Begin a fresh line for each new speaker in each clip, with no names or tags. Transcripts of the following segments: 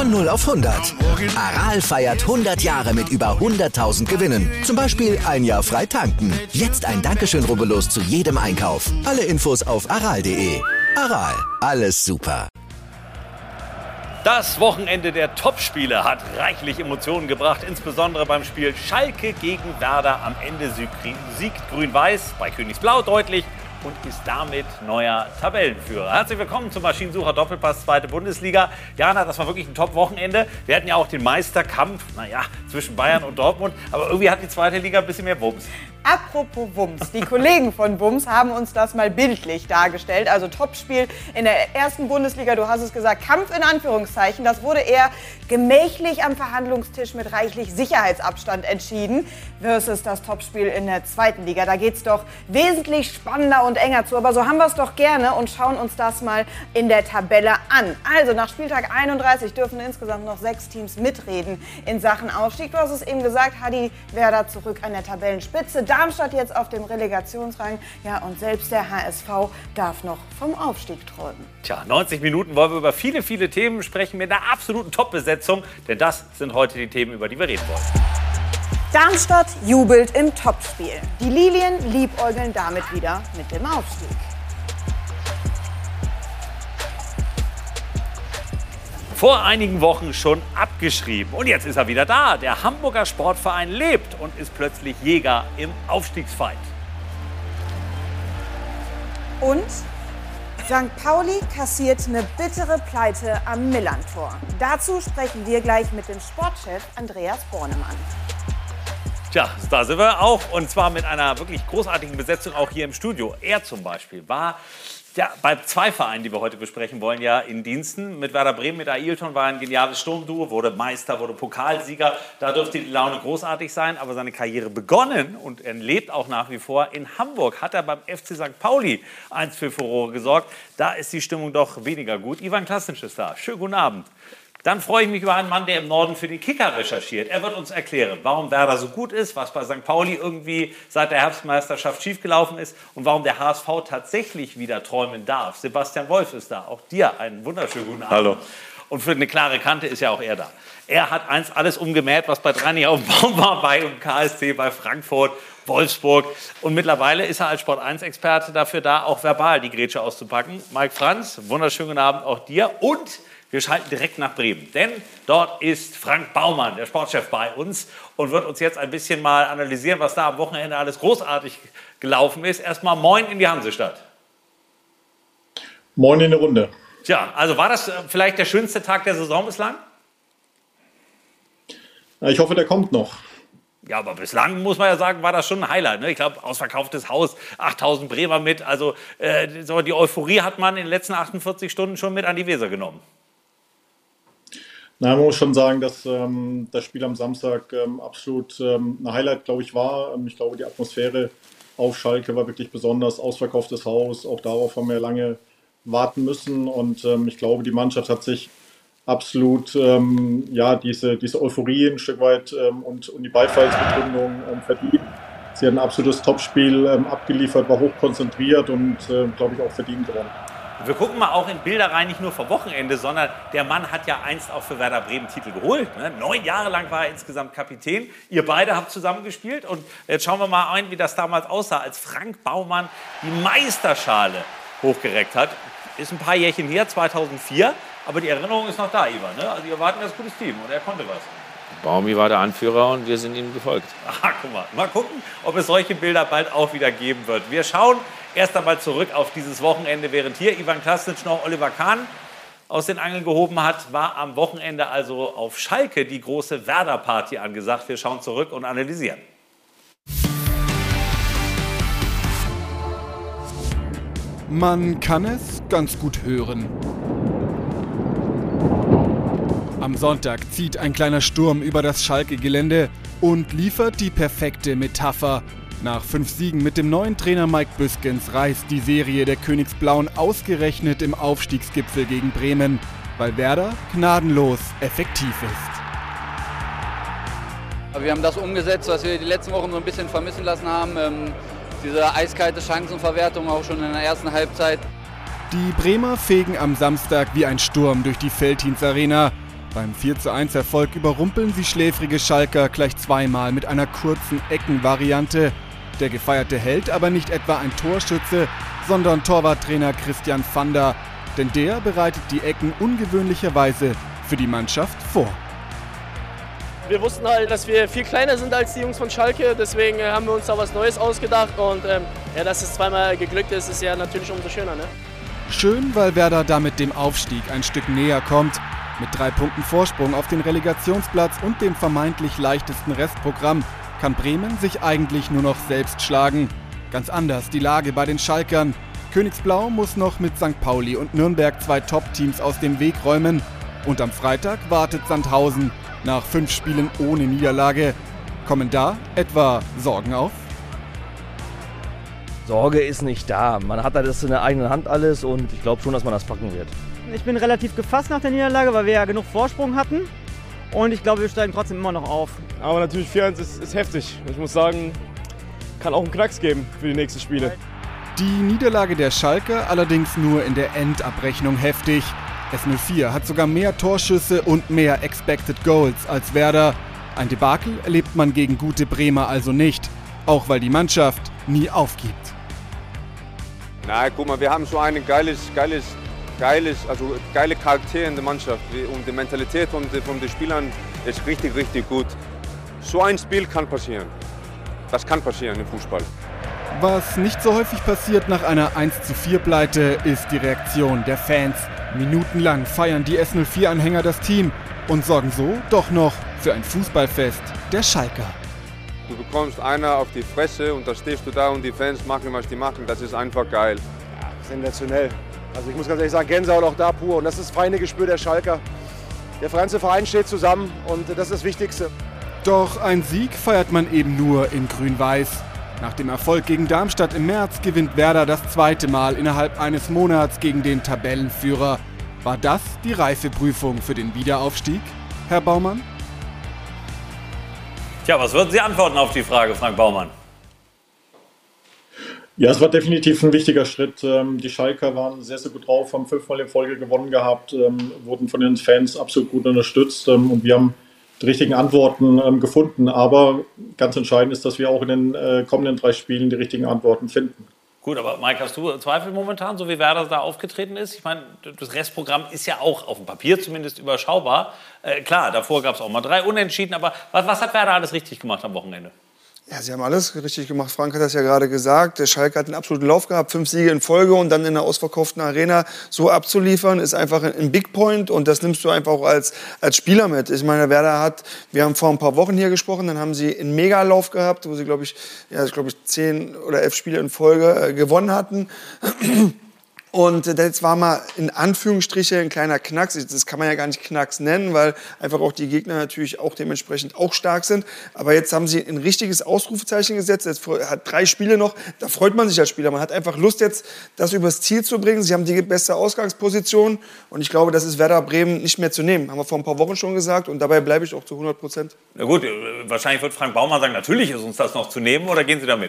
Von 0 auf 100. Aral feiert 100 Jahre mit über 100.000 Gewinnen. Zum Beispiel ein Jahr frei tanken. Jetzt ein Dankeschön, rubbellos zu jedem Einkauf. Alle Infos auf aral.de. Aral, alles super.
Das Wochenende der Topspiele hat reichlich Emotionen gebracht, insbesondere beim Spiel Schalke gegen Werder. Am Ende siegt Grün-Weiß bei Königsblau deutlich und ist damit neuer Tabellenführer. Herzlich willkommen zum Maschinensucher Doppelpass 2. Bundesliga. Jana, das war wirklich ein Top-Wochenende. Wir hatten ja auch den Meisterkampf, zwischen Bayern und Dortmund. Aber irgendwie hat die 2. Liga ein bisschen mehr Wumms.
Apropos Wumms, die Kollegen von Wumms haben uns das mal bildlich dargestellt. Also Topspiel in der 1. Bundesliga, du hast es gesagt, Kampf in Anführungszeichen. Das wurde eher gemächlich am Verhandlungstisch mit reichlich Sicherheitsabstand entschieden versus das Topspiel in der 2. Liga. Da geht es doch wesentlich spannender und enger zu. Aber so haben wir es doch gerne und schauen uns das mal in der Tabelle an. Also nach Spieltag 31 dürfen insgesamt noch 6 Teams mitreden in Sachen Aufstieg. Du hast es eben gesagt, Hadi, Werder zurück an der Tabellenspitze. Darmstadt jetzt auf dem Relegationsrang. Ja, und selbst der HSV darf noch vom Aufstieg träumen.
Tja, 90 Minuten wollen wir über viele, viele Themen sprechen mit einer absoluten Top-Besetzung. Denn das sind heute die Themen, über die wir reden wollen.
Darmstadt jubelt im Topspiel. Die Lilien liebäugeln damit wieder mit dem Aufstieg.
Vor einigen Wochen schon abgeschrieben. Und jetzt ist er wieder da. Der Hamburger Sportverein lebt und ist plötzlich Jäger im Aufstiegsfight.
Und St. Pauli kassiert eine bittere Pleite am Millerntor. Dazu sprechen wir gleich mit dem Sportchef Andreas Bornemann.
Tja, da sind wir auch. Und zwar mit einer wirklich großartigen Besetzung auch hier im Studio. Er zum Beispiel war bei 2 Vereinen, die wir heute besprechen wollen, ja in Diensten. Mit Werder Bremen, mit Ailton war ein geniales Sturmduo, wurde Meister, wurde Pokalsieger. Da dürfte die Laune großartig sein, aber seine Karriere begonnen und er lebt auch nach wie vor in Hamburg. Hat er beim FC St. Pauli einst für Furore gesorgt. Da ist die Stimmung doch weniger gut. Ivan Klasnic ist da. Schönen guten Abend. Dann freue ich mich über einen Mann, der im Norden für den Kicker recherchiert. Er wird uns erklären, warum Werder so gut ist, was bei St. Pauli irgendwie seit der Herbstmeisterschaft schiefgelaufen ist und warum der HSV tatsächlich wieder träumen darf. Sebastian Wolf ist da. Auch dir einen wunderschönen guten Abend.
Hallo.
Und für eine klare Kante ist ja auch er da. Er hat einst alles umgemäht, was bei 3 nicht auf dem Baum war, bei KSC, bei Frankfurt, Wolfsburg. Und mittlerweile ist er als Sport1-Experte dafür da, auch verbal die Grätsche auszupacken. Mike Franz, wunderschönen guten Abend auch dir. Und wir schalten direkt nach Bremen, denn dort ist Frank Baumann, der Sportchef, bei uns und wird uns jetzt ein bisschen mal analysieren, was da am Wochenende alles großartig gelaufen ist. Erstmal moin in die Hansestadt.
Moin in die Runde.
Tja, also war das vielleicht der schönste Tag der Saison bislang?
Ich hoffe, der kommt noch.
Ja, aber bislang muss man ja sagen, war das schon ein Highlight. Ne? Ich glaube, ausverkauftes Haus, 8.000 Bremer mit. Also so die Euphorie hat man in den letzten 48 Stunden schon mit an die Weser genommen.
Na, man muss schon sagen, dass das Spiel am Samstag absolut ein Highlight, glaube ich, war. Ich glaube, die Atmosphäre auf Schalke war wirklich besonders. Ausverkauftes Haus, auch darauf haben wir lange warten müssen. Und ich glaube, die Mannschaft hat sich absolut diese Euphorie ein Stück weit und die Beifallsbegründung verdient. Sie hat ein absolutes Topspiel abgeliefert, war hochkonzentriert und, glaube ich, auch verdient gewonnen.
Wir gucken mal auch in Bilder rein, nicht nur vom Wochenende, sondern der Mann hat ja einst auch für Werder Bremen Titel geholt. Ne? 9 Jahre lang war er insgesamt Kapitän. Ihr beide habt zusammengespielt und jetzt schauen wir mal ein, wie das damals aussah, als Frank Baumann die Meisterschale hochgereckt hat. Ist ein paar Jährchen her, 2004, aber die Erinnerung ist noch da, Ivan. Ne? Also ihr wart ein ganz gutes Team und er konnte was.
Baumi war der Anführer und wir sind ihm gefolgt.
Aha, guck mal. Mal gucken, ob es solche Bilder bald auch wieder geben wird. Wir schauen erst einmal zurück auf dieses Wochenende, während hier Ivan Klasnic noch Oliver Kahn aus den Angeln gehoben hat, war am Wochenende also auf Schalke die große Werder-Party angesagt. Wir schauen zurück und analysieren.
Man kann es ganz gut hören. Am Sonntag zieht ein kleiner Sturm über das Schalke-Gelände und liefert die perfekte Metapher. Nach 5 Siegen mit dem neuen Trainer Mike Büskens reißt die Serie der Königsblauen ausgerechnet im Aufstiegsgipfel gegen Bremen, weil Werder gnadenlos effektiv ist.
Wir haben das umgesetzt, was wir die letzten Wochen so ein bisschen vermissen lassen haben. Diese eiskalte Chancenverwertung auch schon in der ersten Halbzeit.
Die Bremer fegen am Samstag wie ein Sturm durch die Veltins Arena. Beim 4:1 Erfolg überrumpeln sie schläfrige Schalker gleich zweimal mit einer kurzen Eckenvariante. Der gefeierte Held aber nicht etwa ein Torschütze, sondern Torwarttrainer Christian Vander. Denn der bereitet die Ecken ungewöhnlicherweise für die Mannschaft vor.
Wir wussten halt, dass wir viel kleiner sind als die Jungs von Schalke, deswegen haben wir uns da was Neues ausgedacht und dass es zweimal geglückt ist, ist ja natürlich umso schöner. Ne?
Schön, weil Werder damit dem Aufstieg ein Stück näher kommt. Mit 3 Punkten Vorsprung auf den Relegationsplatz und dem vermeintlich leichtesten Restprogramm kann Bremen sich eigentlich nur noch selbst schlagen. Ganz anders die Lage bei den Schalkern. Königsblau muss noch mit St. Pauli und Nürnberg 2 Top-Teams aus dem Weg räumen. Und am Freitag wartet Sandhausen nach 5 Spielen ohne Niederlage. Kommen da etwa Sorgen auf?
Sorge ist nicht da. Man hat das in der eigenen Hand alles und ich glaube schon, dass man das packen wird.
Ich bin relativ gefasst nach der Niederlage, weil wir ja genug Vorsprung hatten. Und ich glaube, wir steigen trotzdem immer noch auf.
Aber natürlich 4-1 ist heftig. Ich muss sagen, kann auch einen Knacks geben für die nächsten Spiele.
Die Niederlage der Schalker allerdings nur in der Endabrechnung heftig. S04 hat sogar mehr Torschüsse und mehr Expected Goals als Werder. Ein Debakel erlebt man gegen gute Bremer also nicht, auch weil die Mannschaft nie aufgibt.
Na, guck mal, wir haben so eine geile Charaktere in der Mannschaft und die Mentalität von den Spielern ist richtig, richtig gut. So ein Spiel kann passieren. Das kann passieren im Fußball.
Was nicht so häufig passiert nach einer 1:4-Pleite, ist die Reaktion der Fans. Minutenlang feiern die S04-Anhänger das Team und sorgen so doch noch für ein Fußballfest der Schalker.
Du bekommst einer auf die Fresse und da stehst du da und die Fans machen, was die machen. Das ist einfach geil.
Ja, sensationell. Also ich muss ganz ehrlich sagen, Gänsehaut auch da pur. Und das ist das feine Gespür der Schalker. Der ganze Verein steht zusammen und das ist das Wichtigste.
Doch ein Sieg feiert man eben nur in Grün-Weiß. Nach dem Erfolg gegen Darmstadt im März gewinnt Werder das 2. Mal innerhalb eines Monats gegen den Tabellenführer. War das die Reifeprüfung für den Wiederaufstieg, Herr Baumann?
Tja, was würden Sie antworten auf die Frage, Frank Baumann?
Ja, es war definitiv ein wichtiger Schritt. Die Schalker waren sehr, sehr gut drauf, haben 5-mal in Folge gewonnen gehabt, wurden von den Fans absolut gut unterstützt und wir haben die richtigen Antworten gefunden. Aber ganz entscheidend ist, dass wir auch in den kommenden 3 Spielen die richtigen Antworten finden.
Gut, aber Mike, hast du Zweifel momentan, so wie Werder da aufgetreten ist? Ich meine, das Restprogramm ist ja auch auf dem Papier zumindest überschaubar. Klar, davor gab es auch mal 3 Unentschieden, aber was hat Werder alles richtig gemacht am Wochenende?
Ja, sie haben alles richtig gemacht. Frank hat das ja gerade gesagt. Der Schalke hat einen absoluten Lauf gehabt, 5 Siege in Folge und dann in einer ausverkauften Arena so abzuliefern, ist einfach ein Big Point und das nimmst du einfach auch als Spieler mit. Ich meine, wir haben vor ein paar Wochen hier gesprochen, dann haben sie einen Megalauf gehabt, wo sie, glaube ich, 10 oder 11 Spiele in Folge gewonnen hatten. Und jetzt war mal in Anführungsstrichen ein kleiner Knacks. Das kann man ja gar nicht Knacks nennen, weil einfach auch die Gegner natürlich auch dementsprechend auch stark sind. Aber jetzt haben sie ein richtiges Ausrufezeichen gesetzt. Jetzt hat 3 Spiele noch. Da freut man sich als Spieler. Man hat einfach Lust jetzt, das übers Ziel zu bringen. Sie haben die beste Ausgangsposition. Und ich glaube, das ist Werder Bremen nicht mehr zu nehmen. Haben wir vor ein paar Wochen schon gesagt. Und dabei bleibe ich auch zu 100%.
Na gut, wahrscheinlich wird Frank Baumann sagen, natürlich ist uns das noch zu nehmen. Oder gehen Sie damit?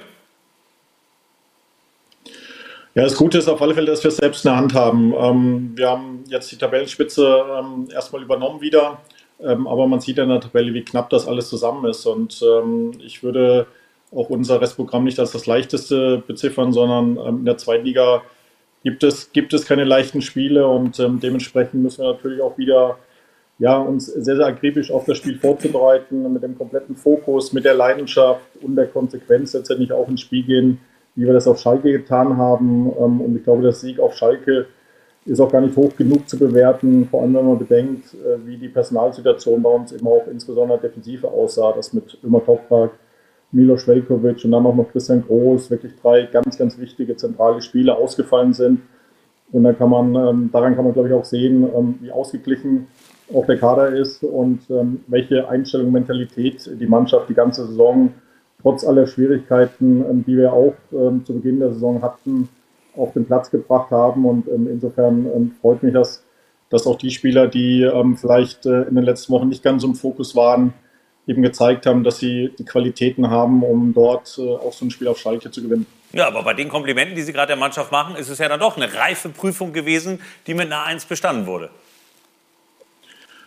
Ja, das Gute ist auf alle Fälle, dass wir es selbst in der Hand haben. Wir haben jetzt die Tabellenspitze erstmal übernommen wieder, aber man sieht in der Tabelle, wie knapp das alles zusammen ist. Und ich würde auch unser Restprogramm nicht als das leichteste beziffern, sondern in der Zweitliga gibt es keine leichten Spiele und dementsprechend müssen wir natürlich auch wieder uns sehr, sehr akribisch auf das Spiel vorzubereiten, mit dem kompletten Fokus, mit der Leidenschaft und der Konsequenz letztendlich auch ins Spiel gehen, wie wir das auf Schalke getan haben. Und ich glaube, der Sieg auf Schalke ist auch gar nicht hoch genug zu bewerten, vor allem wenn man bedenkt, wie die Personalsituation bei uns immer auch insbesondere Defensive aussah, dass mit Ömer Toprak, Milos Veljković und dann auch noch Christian Groß wirklich 3 ganz, ganz wichtige zentrale Spiele ausgefallen sind. Und dann daran kann man, glaube ich, auch sehen, wie ausgeglichen auch der Kader ist und welche Einstellung, Mentalität die Mannschaft die ganze Saison trotz aller Schwierigkeiten, die wir auch zu Beginn der Saison hatten, auf den Platz gebracht haben. Und insofern freut mich, dass auch die Spieler, die vielleicht in den letzten Wochen nicht ganz im Fokus waren, eben gezeigt haben, dass sie die Qualitäten haben, um dort auch so ein Spiel auf Schalke zu gewinnen.
Ja, aber bei den Komplimenten, die Sie gerade der Mannschaft machen, ist es ja dann doch eine reife Prüfung gewesen, die mit einer 1 bestanden wurde.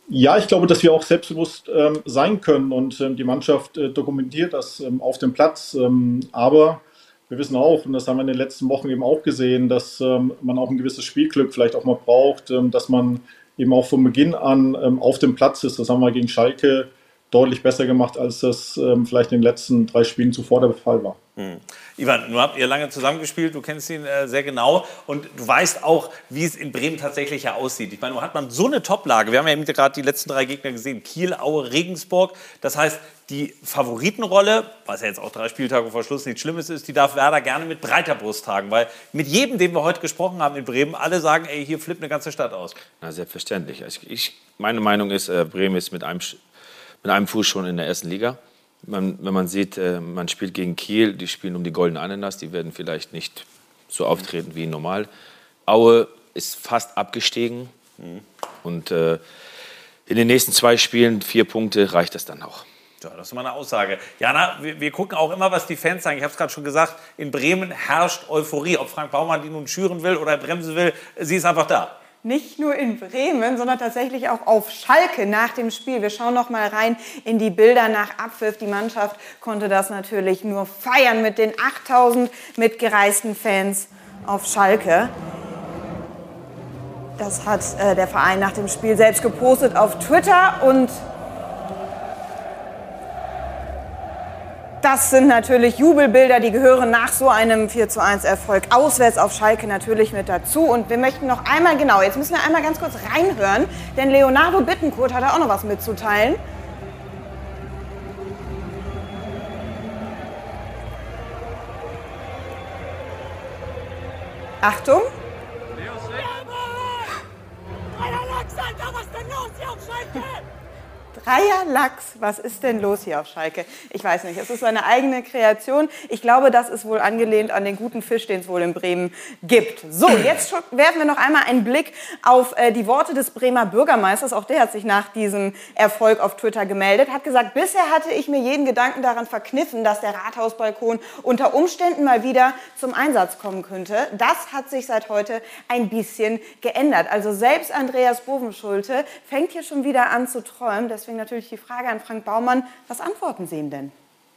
Ja, ich glaube, dass wir auch selbstbewusst sein können und die Mannschaft dokumentiert das auf dem Platz. Aber wir wissen auch, und das haben wir in den letzten Wochen eben auch gesehen, dass man auch ein gewisses Spielglück vielleicht auch mal braucht, dass man eben auch von Beginn an auf dem Platz ist. Das haben wir gegen Schalke deutlich besser gemacht, als das vielleicht in den letzten 3 Spielen zuvor der Fall war.
Ivan, nun habt ihr lange zusammengespielt, du kennst ihn sehr genau und du weißt auch, wie es in Bremen tatsächlich ja aussieht. Ich meine, nun hat man so eine Toplage. Wir haben ja eben gerade die letzten 3 Gegner gesehen, Kiel, Aue, Regensburg. Das heißt, die Favoritenrolle, was ja jetzt auch 3 Spieltage vor Schluss nichts Schlimmes ist, die darf Werder gerne mit breiter Brust tragen. Weil mit jedem, den wir heute gesprochen haben in Bremen, alle sagen, ey, hier flippt eine ganze Stadt aus.
Na, selbstverständlich. Meine Meinung ist, Bremen ist mit einem Fuß schon in der ersten Liga. Wenn man sieht, man spielt gegen Kiel, die spielen um die goldene Ananas, die werden vielleicht nicht so auftreten wie normal. Aue ist fast abgestiegen und in den nächsten 2 Spielen 4 Punkte reicht das dann auch.
Ja, das ist mal eine Aussage. Jana, wir gucken auch immer, was die Fans sagen. Ich habe es gerade schon gesagt, in Bremen herrscht Euphorie. Ob Frank Baumann die nun schüren will oder bremsen will, sie ist einfach da.
Nicht nur in Bremen, sondern tatsächlich auch auf Schalke nach dem Spiel. Wir schauen noch mal rein in die Bilder nach Abpfiff. Die Mannschaft konnte das natürlich nur feiern mit den 8000 mitgereisten Fans auf Schalke. Das hat der Verein nach dem Spiel selbst gepostet auf Twitter und das sind natürlich Jubelbilder, die gehören nach so einem 4:1-Erfolg auswärts auf Schalke natürlich mit dazu. Und wir möchten noch einmal, jetzt müssen wir einmal ganz kurz reinhören, denn Leonardo Bittencourt hat da auch noch was mitzuteilen. Achtung. Dreierlachs, was ist denn los hier auf Schalke? Ich weiß nicht, es ist seine eigene Kreation. Ich glaube, das ist wohl angelehnt an den guten Fisch, den es wohl in Bremen gibt. So, jetzt werfen wir noch einmal einen Blick auf die Worte des Bremer Bürgermeisters. Auch der hat sich nach diesem Erfolg auf Twitter gemeldet, hat gesagt, bisher hatte ich mir jeden Gedanken daran verkniffen, dass der Rathausbalkon unter Umständen mal wieder zum Einsatz kommen könnte. Das hat sich seit heute ein bisschen geändert. Also selbst Andreas Bovenschulte fängt hier schon wieder an zu träumen. Deswegen natürlich die Frage an Frank Baumann, was antworten Sie ihm denn?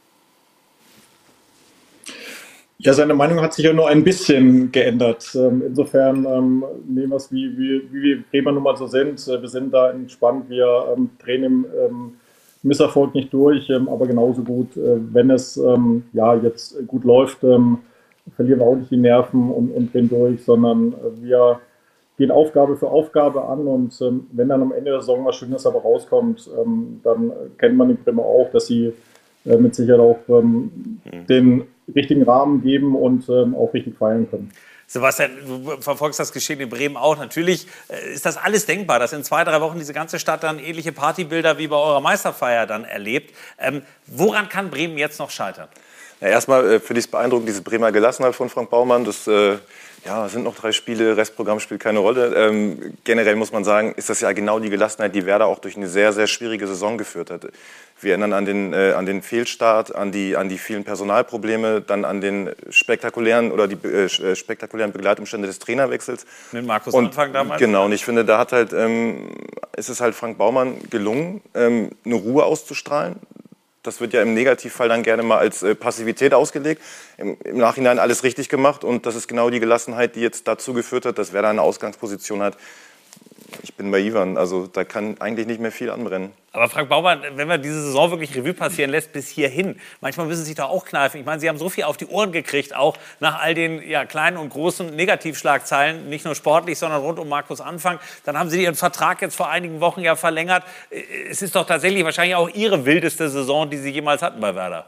Ja, seine Meinung hat sich ja nur ein bisschen geändert. Insofern nehmen wir es, wie wir Bremer nun mal so sind. Wir sind da entspannt, wir drehen im Misserfolg nicht durch, aber genauso gut, wenn es jetzt gut läuft, verlieren wir auch nicht die Nerven und drehen durch, sondern wir gehen Aufgabe für Aufgabe an und wenn dann am Ende der Saison was Schönes aber rauskommt, dann kennt man die Bremer auch, dass sie mit Sicherheit auch den richtigen Rahmen geben und auch richtig feiern können.
Sebastian, du verfolgst das Geschehen in Bremen auch. Natürlich ist das alles denkbar, dass in 2-3 Wochen diese ganze Stadt dann ähnliche Partybilder wie bei eurer Meisterfeier dann erlebt. Woran kann Bremen jetzt noch scheitern?
Ja, erstmal finde ich es beeindruckend, diese Bremer Gelassenheit von Frank Baumann. Das sind noch 3 Spiele, Restprogramm spielt keine Rolle. Generell muss man sagen, ist das ja genau die Gelassenheit, die Werder auch durch eine sehr, sehr schwierige Saison geführt hat. Wir erinnern an den Fehlstart, an die vielen Personalprobleme, dann an den spektakulären Begleitumstände des Trainerwechsels.
Mit Markus Anfang damals?
Genau, und ich finde, da hat ist es halt Frank Baumann gelungen, eine Ruhe auszustrahlen. Das wird ja im Negativfall dann gerne mal als Passivität ausgelegt. Im Nachhinein alles richtig gemacht und das ist genau die Gelassenheit, die jetzt dazu geführt hat, dass Werder eine Ausgangsposition hat. Ich bin bei Ivan, also da kann eigentlich nicht mehr viel anbrennen.
Aber Frank Baumann, wenn man diese Saison wirklich Revue passieren lässt bis hierhin, manchmal müssen Sie sich doch auch kneifen. Ich meine, Sie haben so viel auf die Ohren gekriegt, auch nach all den kleinen und großen Negativschlagzeilen, nicht nur sportlich, sondern rund um Markus Anfang. Dann haben Sie Ihren Vertrag jetzt vor einigen Wochen verlängert. Es ist doch tatsächlich wahrscheinlich auch Ihre wildeste Saison, die Sie jemals hatten bei Werder.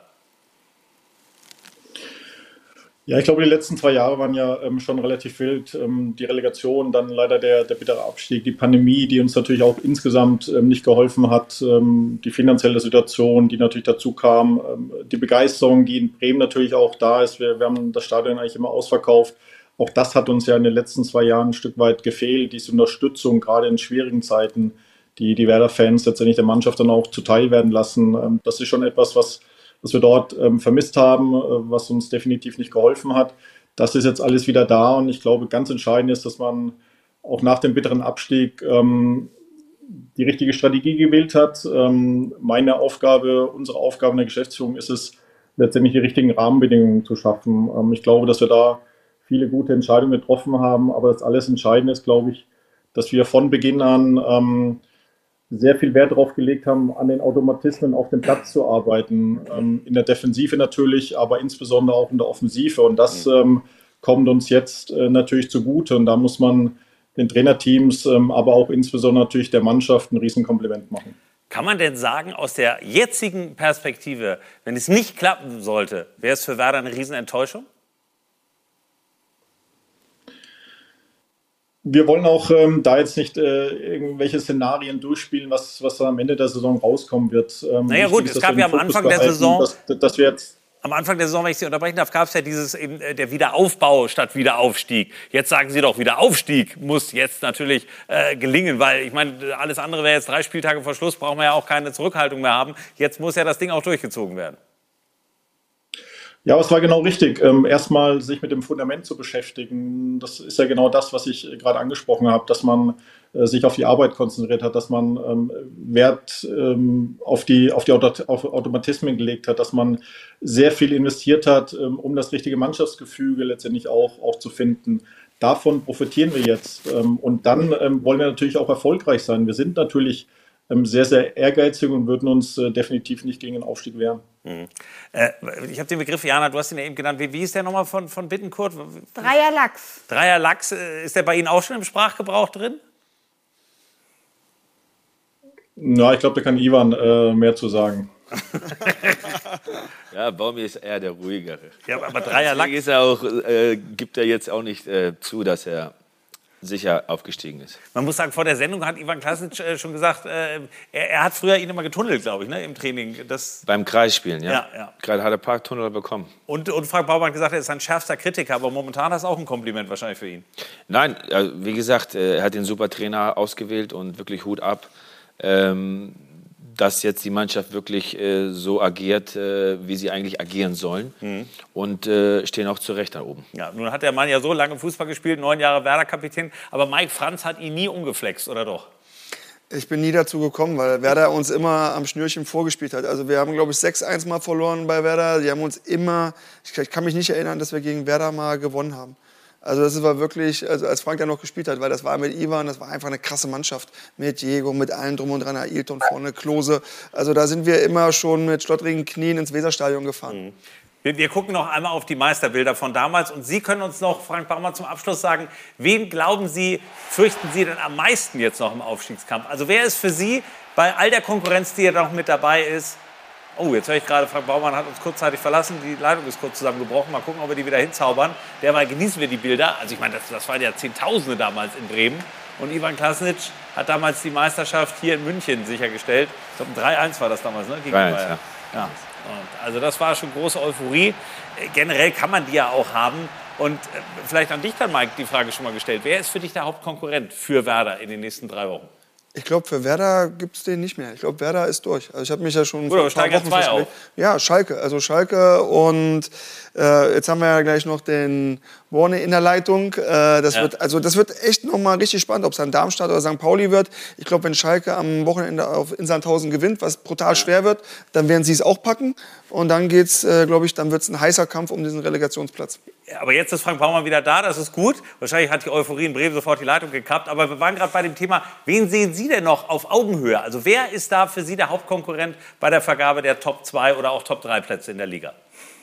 Ja, ich glaube, die letzten 2 Jahre waren ja schon relativ wild. Die Relegation, dann leider der bittere Abstieg, die Pandemie, die uns natürlich auch insgesamt nicht geholfen hat, die finanzielle Situation, die natürlich dazu kam, die Begeisterung, die in Bremen natürlich auch da ist. Wir haben das Stadion eigentlich immer ausverkauft. Auch das hat uns ja in den letzten 2 Jahren ein Stück weit gefehlt, diese Unterstützung, gerade in schwierigen Zeiten, die Werder-Fans letztendlich der Mannschaft dann auch zuteil werden lassen. Das ist schon etwas, was wir dort vermisst haben, was uns definitiv nicht geholfen hat. Das ist jetzt alles wieder da und ich glaube, ganz entscheidend ist, dass man auch nach dem bitteren Abstieg die richtige Strategie gewählt hat. Meine Aufgabe, unsere Aufgabe in der Geschäftsführung ist es, letztendlich die richtigen Rahmenbedingungen zu schaffen. Ich glaube, dass wir da viele gute Entscheidungen getroffen haben, aber das alles Entscheidende ist, glaube ich, dass wir von Beginn an sehr viel Wert darauf gelegt haben, an den Automatismen auf dem Platz zu arbeiten. In der Defensive natürlich, aber insbesondere auch in der Offensive. Und das kommt uns jetzt natürlich zugute. Und da muss man den Trainerteams, aber auch insbesondere natürlich der Mannschaft ein Riesenkompliment machen.
Kann man denn sagen, aus der jetzigen Perspektive, wenn es nicht klappen sollte, wäre es für Werder eine Riesenenttäuschung?
Wir wollen auch da jetzt nicht irgendwelche Szenarien durchspielen, was am Ende der Saison rauskommen wird.
Naja gut, es gab ja am Anfang der Saison,
dass wir jetzt
am Anfang der Saison, wenn ich Sie unterbrechen darf, gab es ja dieses eben der Wiederaufbau statt Wiederaufstieg. Jetzt sagen Sie doch, Wiederaufstieg muss jetzt natürlich gelingen, weil ich meine, alles andere wäre jetzt 3 Spieltage vor Schluss, brauchen wir ja auch keine Zurückhaltung mehr haben. Jetzt muss ja das Ding auch durchgezogen werden.
Ja, es war genau richtig. Erstmal sich mit dem Fundament zu beschäftigen. Das ist ja genau das, was ich gerade angesprochen habe, dass man sich auf die Arbeit konzentriert hat, dass man Wert auf Automatismen gelegt hat, dass man sehr viel investiert hat, um das richtige Mannschaftsgefüge letztendlich auch zu finden. Davon profitieren wir jetzt. Und dann wollen wir natürlich auch erfolgreich sein. Wir sind natürlich sehr, sehr ehrgeizig und würden uns definitiv nicht gegen den Aufstieg wehren.
Ich habe den Begriff, Jana, du hast ihn ja eben genannt. Wie ist der nochmal von Bittencourt?
Dreierlachs.
Dreierlachs, ist der bei Ihnen auch schon im Sprachgebrauch drin?
Na, ich glaube, da kann Ivan mehr zu sagen.
Ja, Baumi ist eher der ruhigere.
Ja, aber Dreierlachs
ist er auch, gibt er jetzt auch nicht zu, dass er sicher aufgestiegen ist.
Man muss sagen, vor der Sendung hat Ivan Klasnic schon gesagt, er hat früher ihn immer getunnelt, glaube ich, ne, im Training.
Beim Kreisspielen, ja.
Ja.
Gerade hat er ein paar Tunnel bekommen.
Und Frank Baumann hat gesagt, er ist sein schärfster Kritiker, aber momentan ist das auch ein Kompliment wahrscheinlich für ihn.
Nein, wie gesagt, er hat den super Trainer ausgewählt und wirklich Hut ab, dass jetzt die Mannschaft wirklich so agiert, wie sie eigentlich agieren sollen. Und stehen auch zu Recht da oben.
Ja, nun hat der Mann ja so lange Fußball gespielt, 9 Jahre Werder-Kapitän. Aber Mike Franz hat ihn nie umgeflext, oder doch?
Ich bin nie dazu gekommen, weil Werder uns immer am Schnürchen vorgespielt hat. Also wir haben, glaube ich, 6-1 mal verloren bei Werder. Die haben uns immer, ich kann mich nicht erinnern, dass wir gegen Werder mal gewonnen haben. Also das war wirklich, also als Frank da noch gespielt hat, weil das war mit Ivan, das war einfach eine krasse Mannschaft. Mit Diego, mit allen drum und dran, Ailton vorne, Klose. Also da sind wir immer schon mit schlottrigen Knien ins Weserstadion gefahren.
Wir gucken noch einmal auf die Meisterbilder von damals. Und Sie können uns noch, Frank Baumann, zum Abschluss sagen, wen glauben Sie, fürchten Sie denn am meisten jetzt noch im Aufstiegskampf? Also wer ist für Sie bei all der Konkurrenz, die ja noch mit dabei ist? Oh, jetzt höre ich gerade, Frank Baumann hat uns kurzzeitig verlassen. Die Leitung ist kurz zusammengebrochen. Mal gucken, ob wir die wieder hinzaubern. Derweil genießen wir die Bilder. Also ich meine, das waren ja Zehntausende damals in Bremen. Und Ivan Klasnic hat damals die Meisterschaft hier in München sichergestellt. Ich glaube, 3-1 war das damals, ne?
3-1, ja.
Und also das war schon große Euphorie. Generell kann man die ja auch haben. Und vielleicht an dich dann, Mike, die Frage schon mal gestellt. Wer ist für dich der Hauptkonkurrent für Werder in den nächsten 3 Wochen?
Ich glaube, für Werder gibt es den nicht mehr. Ich glaube, Werder ist durch. Also ich habe mich ja schon
vor ein paar Wochen festgelegt.
Ja, Schalke. Also Schalke und jetzt haben wir ja gleich noch den Borne in der Leitung. Das wird echt noch mal richtig spannend, ob es dann Darmstadt oder St. Pauli wird. Ich glaube, wenn Schalke am Wochenende in Sandhausen gewinnt, was brutal schwer wird, dann werden sie es auch packen. Und dann geht's, glaube ich, dann wird es ein heißer Kampf um diesen Relegationsplatz.
Aber jetzt ist Frank Baumann wieder da, das ist gut. Wahrscheinlich hat die Euphorie in Bremen sofort die Leitung gekappt. Aber wir waren gerade bei dem Thema, wen sehen Sie denn noch auf Augenhöhe? Also wer ist da für Sie der Hauptkonkurrent bei der Vergabe der Top 2 oder auch Top 3 Plätze in der Liga?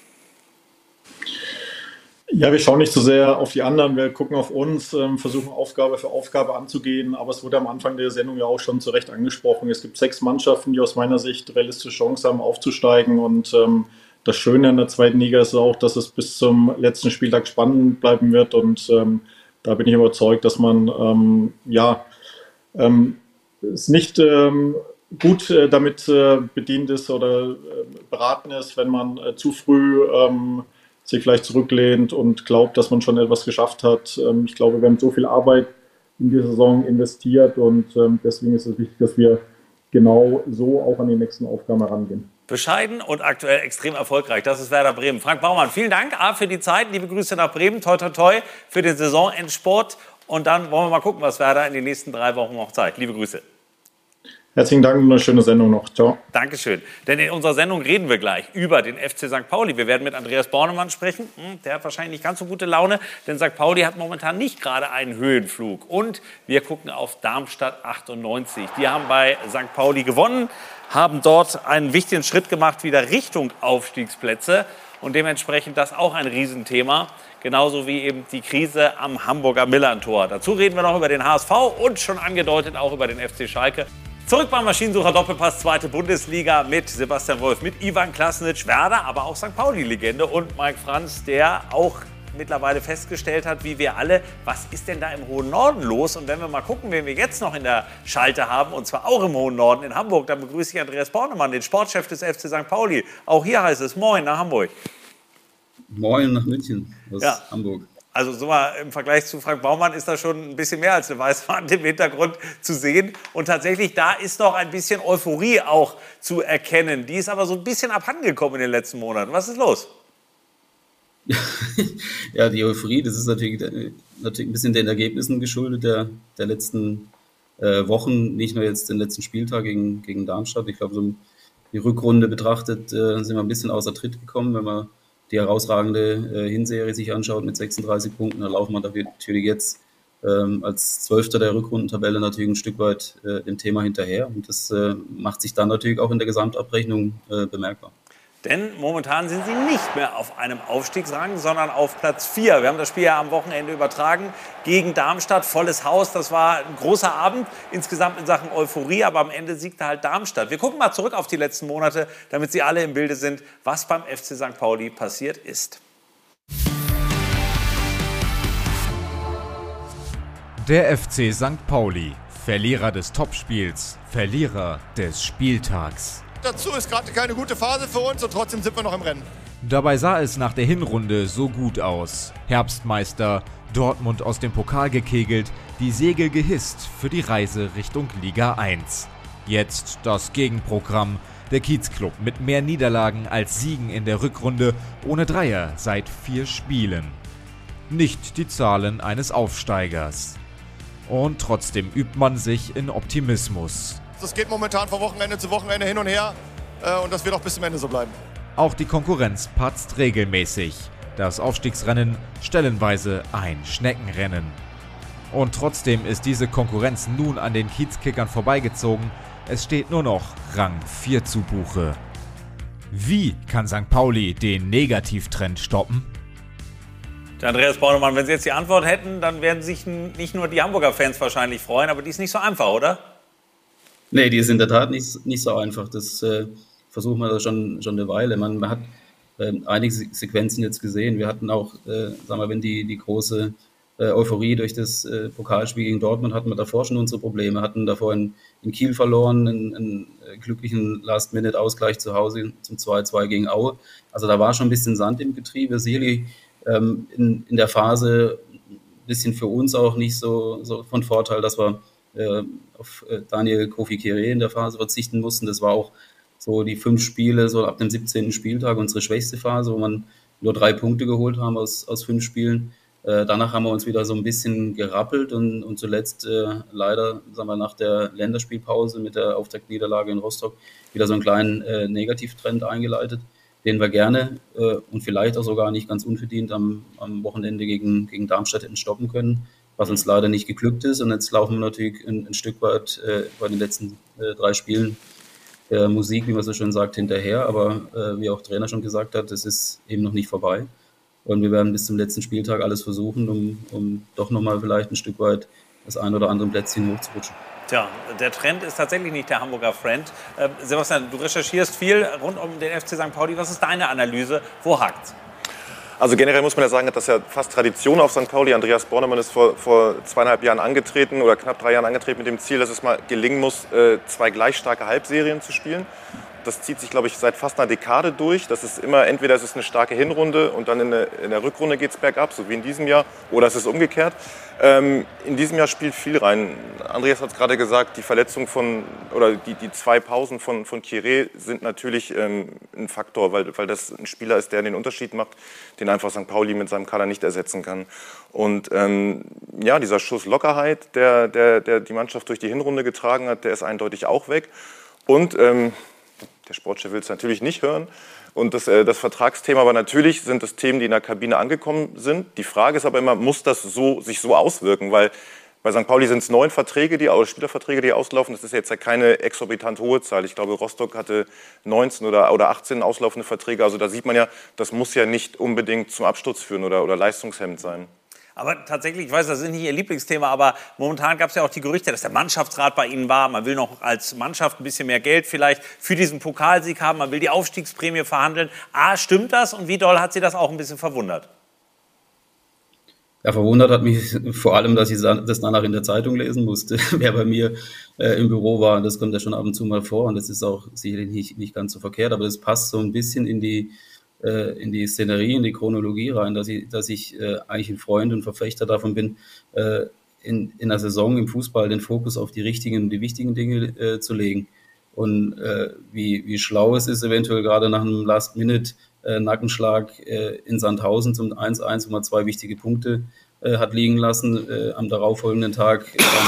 Ja, wir schauen nicht so sehr auf die anderen, wir gucken auf uns, versuchen Aufgabe für Aufgabe anzugehen. Aber es wurde am Anfang der Sendung ja auch schon zu Recht angesprochen. Es gibt 6 Mannschaften, die aus meiner Sicht realistische Chance haben, aufzusteigen. Und das Schöne in der zweiten Liga ist auch, dass es bis zum letzten Spieltag spannend bleiben wird. Und da bin ich überzeugt, dass man es nicht gut damit bedient ist oder beraten ist, wenn man zu früh sich vielleicht zurücklehnt und glaubt, dass man schon etwas geschafft hat. Ich glaube, wir haben so viel Arbeit in die Saison investiert und deswegen ist es wichtig, dass wir genau so auch an die nächsten Aufgaben herangehen.
Bescheiden und aktuell extrem erfolgreich. Das ist Werder Bremen. Frank Baumann, vielen Dank für die Zeit. Liebe Grüße nach Bremen. Toi, toi, toi für den Saisonendsport. Und dann wollen wir mal gucken, was Werder in den nächsten 3 Wochen noch zeigt. Liebe Grüße.
Herzlichen Dank und eine schöne Sendung noch. Ciao.
Dankeschön. Denn in unserer Sendung reden wir gleich über den FC St. Pauli. Wir werden mit Andreas Bornemann sprechen. Der hat wahrscheinlich nicht ganz so gute Laune, denn St. Pauli hat momentan nicht gerade einen Höhenflug. Und wir gucken auf Darmstadt 98. Die haben bei St. Pauli gewonnen, haben dort einen wichtigen Schritt gemacht, wieder Richtung Aufstiegsplätze. Und dementsprechend das auch ein Riesenthema. Genauso wie eben die Krise am Hamburger Millerntor. Dazu reden wir noch über den HSV und schon angedeutet auch über den FC Schalke. Zurück beim Maschinensucher Doppelpass, 2. Bundesliga mit Sebastian Wolf, mit Ivan Klasnic, Werder, aber auch St. Pauli-Legende und Mike Franz, der auch mittlerweile festgestellt hat, wie wir alle, was ist denn da im hohen Norden los? Und wenn wir mal gucken, wen wir jetzt noch in der Schalte haben, und zwar auch im hohen Norden in Hamburg, dann begrüße ich Andreas Bornemann, den Sportchef des FC St. Pauli. Auch hier heißt es Moin nach Hamburg.
Moin nach München aus Hamburg.
Also so mal im Vergleich zu Frank Baumann ist da schon ein bisschen mehr als eine Weißwand im Hintergrund zu sehen. Und tatsächlich, da ist noch ein bisschen Euphorie auch zu erkennen. Die ist aber so ein bisschen abhandengekommen in den letzten Monaten. Was ist los?
Ja, die Euphorie, das ist natürlich ein bisschen den Ergebnissen geschuldet der letzten Wochen. Nicht nur jetzt den letzten Spieltag gegen Darmstadt. Ich glaube, so die Rückrunde betrachtet sind wir ein bisschen außer Tritt gekommen, wenn man die herausragende Hinserie sich anschaut mit 36 Punkten, dann laufen wir natürlich jetzt als 12. der Rückrundentabelle natürlich ein Stück weit dem Thema hinterher. Und das macht sich dann natürlich auch in der Gesamtabrechnung bemerkbar.
Denn momentan sind sie nicht mehr auf einem Aufstiegsrang, sondern auf Platz 4. Wir haben das Spiel ja am Wochenende übertragen gegen Darmstadt, volles Haus. Das war ein großer Abend, insgesamt in Sachen Euphorie, aber am Ende siegte halt Darmstadt. Wir gucken mal zurück auf die letzten Monate, damit Sie alle im Bilde sind, was beim FC St. Pauli passiert ist.
Der FC St. Pauli, Verlierer des Topspiels, Verlierer des Spieltags.
Dazu ist gerade keine gute Phase für uns und trotzdem sind wir noch im Rennen.
Dabei sah es nach der Hinrunde so gut aus. Herbstmeister, Dortmund aus dem Pokal gekegelt, die Segel gehisst für die Reise Richtung Liga 1. Jetzt das Gegenprogramm. Der Kiezclub mit mehr Niederlagen als Siegen in der Rückrunde, ohne Dreier seit 4 Spielen. Nicht die Zahlen eines Aufsteigers. Und trotzdem übt man sich in Optimismus.
Das geht momentan von Wochenende zu Wochenende hin und her und das wird auch bis zum Ende so bleiben.
Auch die Konkurrenz patzt regelmäßig. Das Aufstiegsrennen stellenweise ein Schneckenrennen. Und trotzdem ist diese Konkurrenz nun an den Kiezkickern vorbeigezogen. Es steht nur noch Rang 4 zu Buche. Wie kann St. Pauli den Negativtrend stoppen?
Der Andreas Bornemann, wenn Sie jetzt die Antwort hätten, dann werden sich nicht nur die Hamburger Fans wahrscheinlich freuen, aber die ist nicht so einfach, oder?
Nee, die ist in der Tat nicht so einfach. Das versuchen wir schon eine Weile. Man hat einige Sequenzen jetzt gesehen. Wir hatten auch, sagen wir, wenn die große Euphorie durch das Pokalspiel gegen Dortmund, hatten wir davor schon unsere Probleme. Hatten davor in Kiel verloren, einen glücklichen Last-Minute-Ausgleich zu Hause zum 2-2 gegen Aue. Also da war schon ein bisschen Sand im Getriebe. Sicherlich in der Phase ein bisschen für uns auch nicht so von Vorteil, dass wir auf Daniel Kofi Kere in der Phase verzichten mussten. Das war auch so die 5 Spiele, so ab dem 17. Spieltag unsere schwächste Phase, wo man nur 3 Punkte geholt haben aus 5 Spielen. Danach haben wir uns wieder so ein bisschen gerappelt und zuletzt leider, sagen wir, nach der Länderspielpause mit der Auftaktniederlage in Rostock wieder so einen kleinen Negativtrend eingeleitet, den wir gerne und vielleicht auch sogar nicht ganz unverdient am Wochenende gegen Darmstadt hätten stoppen können, was uns leider nicht geglückt ist. Und jetzt laufen wir natürlich ein Stück weit bei den letzten 3 Spielen der Musik, wie man so schön sagt, hinterher. Aber wie auch der Trainer schon gesagt hat, es ist eben noch nicht vorbei. Und wir werden bis zum letzten Spieltag alles versuchen, um doch nochmal vielleicht ein Stück weit das ein oder andere Plätzchen hochzurutschen.
Tja, der Trend ist tatsächlich nicht der Hamburger Friend. Sebastian, du recherchierst viel rund um den FC St. Pauli. Was ist deine Analyse? Wo hakt's?
Also generell muss man ja sagen, hat das ja fast Tradition auf St. Pauli. Andreas Bornemann ist vor 2,5 Jahren angetreten oder knapp 3 Jahren angetreten mit dem Ziel, dass es mal gelingen muss, 2 gleich starke Halbserien zu spielen. das zieht sich, glaube ich, seit fast einer Dekade durch. Das ist immer, entweder es ist eine starke Hinrunde und dann in der Rückrunde geht es bergab, so wie in diesem Jahr, oder es ist umgekehrt. In diesem Jahr spielt viel rein. Andreas hat es gerade gesagt, die Verletzung oder die 2 Pausen von Kieré sind natürlich ein Faktor, weil das ein Spieler ist, der den Unterschied macht, den einfach St. Pauli mit seinem Kader nicht ersetzen kann. Und ja, dieser Schuss Lockerheit, der die Mannschaft durch die Hinrunde getragen hat, der ist eindeutig auch weg. Und der Sportchef will es natürlich nicht hören. Und das Vertragsthema, aber natürlich sind das Themen, die in der Kabine angekommen sind. Die Frage ist aber immer, muss das sich so auswirken? Weil bei St. Pauli sind es 9 Spielerverträge, die auslaufen. Das ist jetzt ja keine exorbitant hohe Zahl. Ich glaube, Rostock hatte 19 oder 18 auslaufende Verträge. Also da sieht man ja, das muss ja nicht unbedingt zum Absturz führen oder leistungshemmend sein.
Aber tatsächlich, ich weiß, das ist nicht Ihr Lieblingsthema, aber momentan gab es ja auch die Gerüchte, dass der Mannschaftsrat bei Ihnen war. Man will noch als Mannschaft ein bisschen mehr Geld vielleicht für diesen Pokalsieg haben. Man will die Aufstiegsprämie verhandeln. Stimmt das? Und wie doll hat Sie das auch ein bisschen verwundert?
Ja, verwundert hat mich vor allem, dass ich das danach in der Zeitung lesen musste. Wer bei mir im Büro war, das kommt ja schon ab und zu mal vor. Und das ist auch sicherlich nicht ganz so verkehrt. Aber das passt so ein bisschen in die Szenerie, in die Chronologie rein, dass ich eigentlich ein Freund und Verfechter davon bin, in der Saison im Fußball den Fokus auf die richtigen und die wichtigen Dinge zu legen. Und wie schlau es ist, eventuell gerade nach einem Last-Minute-Nackenschlag in Sandhausen zum 1-1, wo man 2 wichtige Punkte hat liegen lassen, am darauffolgenden Tag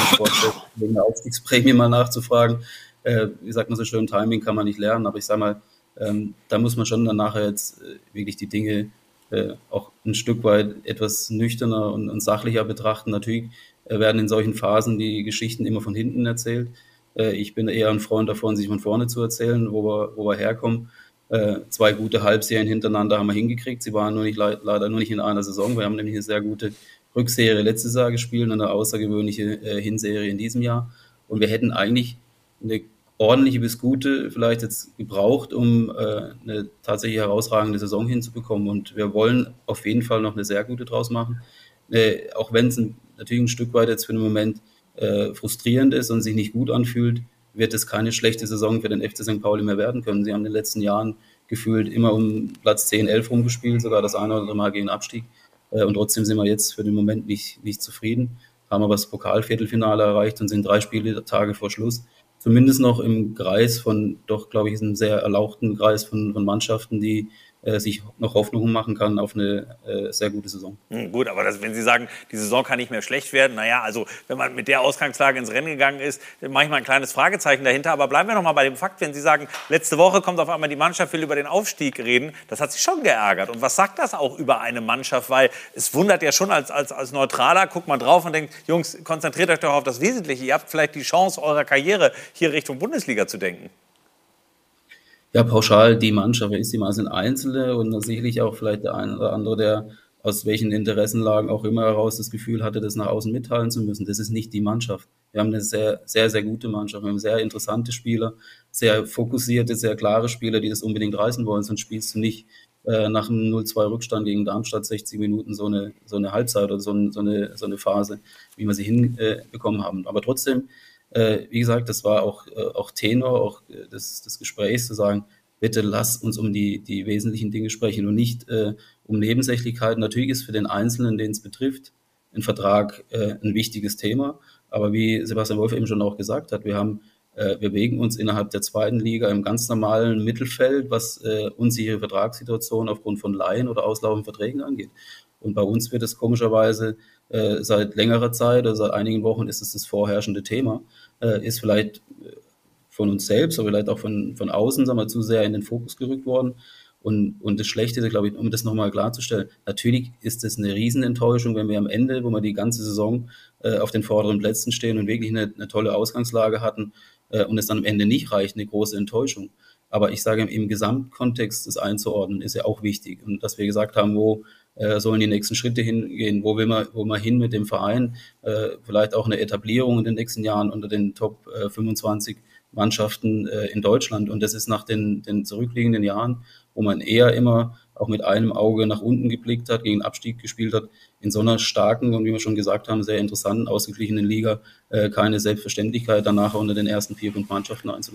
wegen der Aufstiegsprämie mal nachzufragen. Wie sagt man so schön, Timing kann man nicht lernen, aber ich sage mal, da muss man schon dann nachher jetzt wirklich die Dinge auch ein Stück weit etwas nüchterner und sachlicher betrachten. Natürlich werden in solchen Phasen die Geschichten immer von hinten erzählt. Ich bin eher ein Freund davon, sich von vorne zu erzählen, wo wir herkommen. 2 gute Halbserien hintereinander haben wir hingekriegt. Sie waren leider nur nicht in einer Saison. Wir haben nämlich eine sehr gute Rückserie letztes Jahr gespielt und eine außergewöhnliche Hinserie in diesem Jahr. Und wir hätten eigentlich eine ordentliche bis gute vielleicht jetzt gebraucht, um eine tatsächlich herausragende Saison hinzubekommen. Und wir wollen auf jeden Fall noch eine sehr gute draus machen. Auch wenn es natürlich ein Stück weit jetzt für den Moment frustrierend ist und sich nicht gut anfühlt, wird es keine schlechte Saison für den FC St. Pauli mehr werden können. Sie haben in den letzten Jahren gefühlt immer um Platz 10, 11 rumgespielt, sogar das eine oder andere Mal gegen Abstieg. Und trotzdem sind wir jetzt für den Moment nicht zufrieden, haben aber das Pokalviertelfinale erreicht und sind 3 Spieltage vor Schluss zumindest noch im Kreis von, doch glaube ich, einem sehr erlauchten Kreis von Mannschaften, die sich noch Hoffnung machen kann auf eine sehr gute Saison.
Gut, aber wenn Sie sagen, die Saison kann nicht mehr schlecht werden, naja, also wenn man mit der Ausgangslage ins Rennen gegangen ist, manchmal ein kleines Fragezeichen dahinter. Aber bleiben wir noch mal bei dem Fakt, wenn Sie sagen, letzte Woche kommt auf einmal die Mannschaft, will über den Aufstieg reden, das hat sich schon geärgert. Und was sagt das auch über eine Mannschaft? Weil es wundert ja schon als Neutraler, guckt man drauf und denkt, Jungs, konzentriert euch doch auf das Wesentliche. Ihr habt vielleicht die Chance eurer Karriere hier Richtung Bundesliga zu denken.
Ja, pauschal die Mannschaft, ist die mal sind Einzelne und sicherlich auch vielleicht der eine oder andere, der aus welchen Interessenlagen auch immer heraus das Gefühl hatte, das nach außen mitteilen zu müssen. Das ist nicht die Mannschaft. Wir haben eine sehr, sehr, sehr gute Mannschaft. Wir haben sehr interessante Spieler, sehr fokussierte, sehr klare Spieler, die das unbedingt reißen wollen. Sonst spielst du nicht nach einem 0-2 Rückstand gegen Darmstadt 60 Minuten so eine Halbzeit oder so eine Phase, wie wir sie hinbekommen haben. Aber trotzdem, wie gesagt, das war auch Tenor auch des Gesprächs, zu sagen, bitte lass uns um die wesentlichen Dinge sprechen und nicht um Nebensächlichkeiten. Natürlich ist für den Einzelnen, den es betrifft, ein Vertrag ein wichtiges Thema. Aber wie Sebastian Wolf eben schon auch gesagt hat, wir bewegen uns innerhalb der 2. Liga im ganz normalen Mittelfeld, was unsichere Vertragssituationen aufgrund von Leihen oder auslaufenden Verträgen angeht. Und bei uns wird es komischerweise seit längerer Zeit, oder seit einigen Wochen ist es das vorherrschende Thema, ist vielleicht von uns selbst, aber vielleicht auch von außen, sagen wir, zu sehr in den Fokus gerückt worden. Und das Schlechte, glaube ich, um das nochmal klarzustellen, natürlich ist es eine Riesenenttäuschung, wenn wir am Ende, wo wir die ganze Saison auf den vorderen Plätzen stehen und wirklich eine tolle Ausgangslage hatten und es dann am Ende nicht reicht, eine große Enttäuschung. Aber ich sage, im Gesamtkontext das einzuordnen, ist ja auch wichtig. Und dass wir gesagt haben, wo sollen die nächsten Schritte hingehen, wo wir hin mit dem Verein, vielleicht auch eine Etablierung in den nächsten Jahren unter den Top 25 Mannschaften in Deutschland. Und das ist nach den zurückliegenden Jahren, wo man eher immer auch mit einem Auge nach unten geblickt hat, gegen Abstieg gespielt hat, in so einer starken und wie wir schon gesagt haben, sehr interessanten, ausgeglichenen Liga keine Selbstverständlichkeit, danach unter den ersten 4, 5 Mannschaften einzulaufen.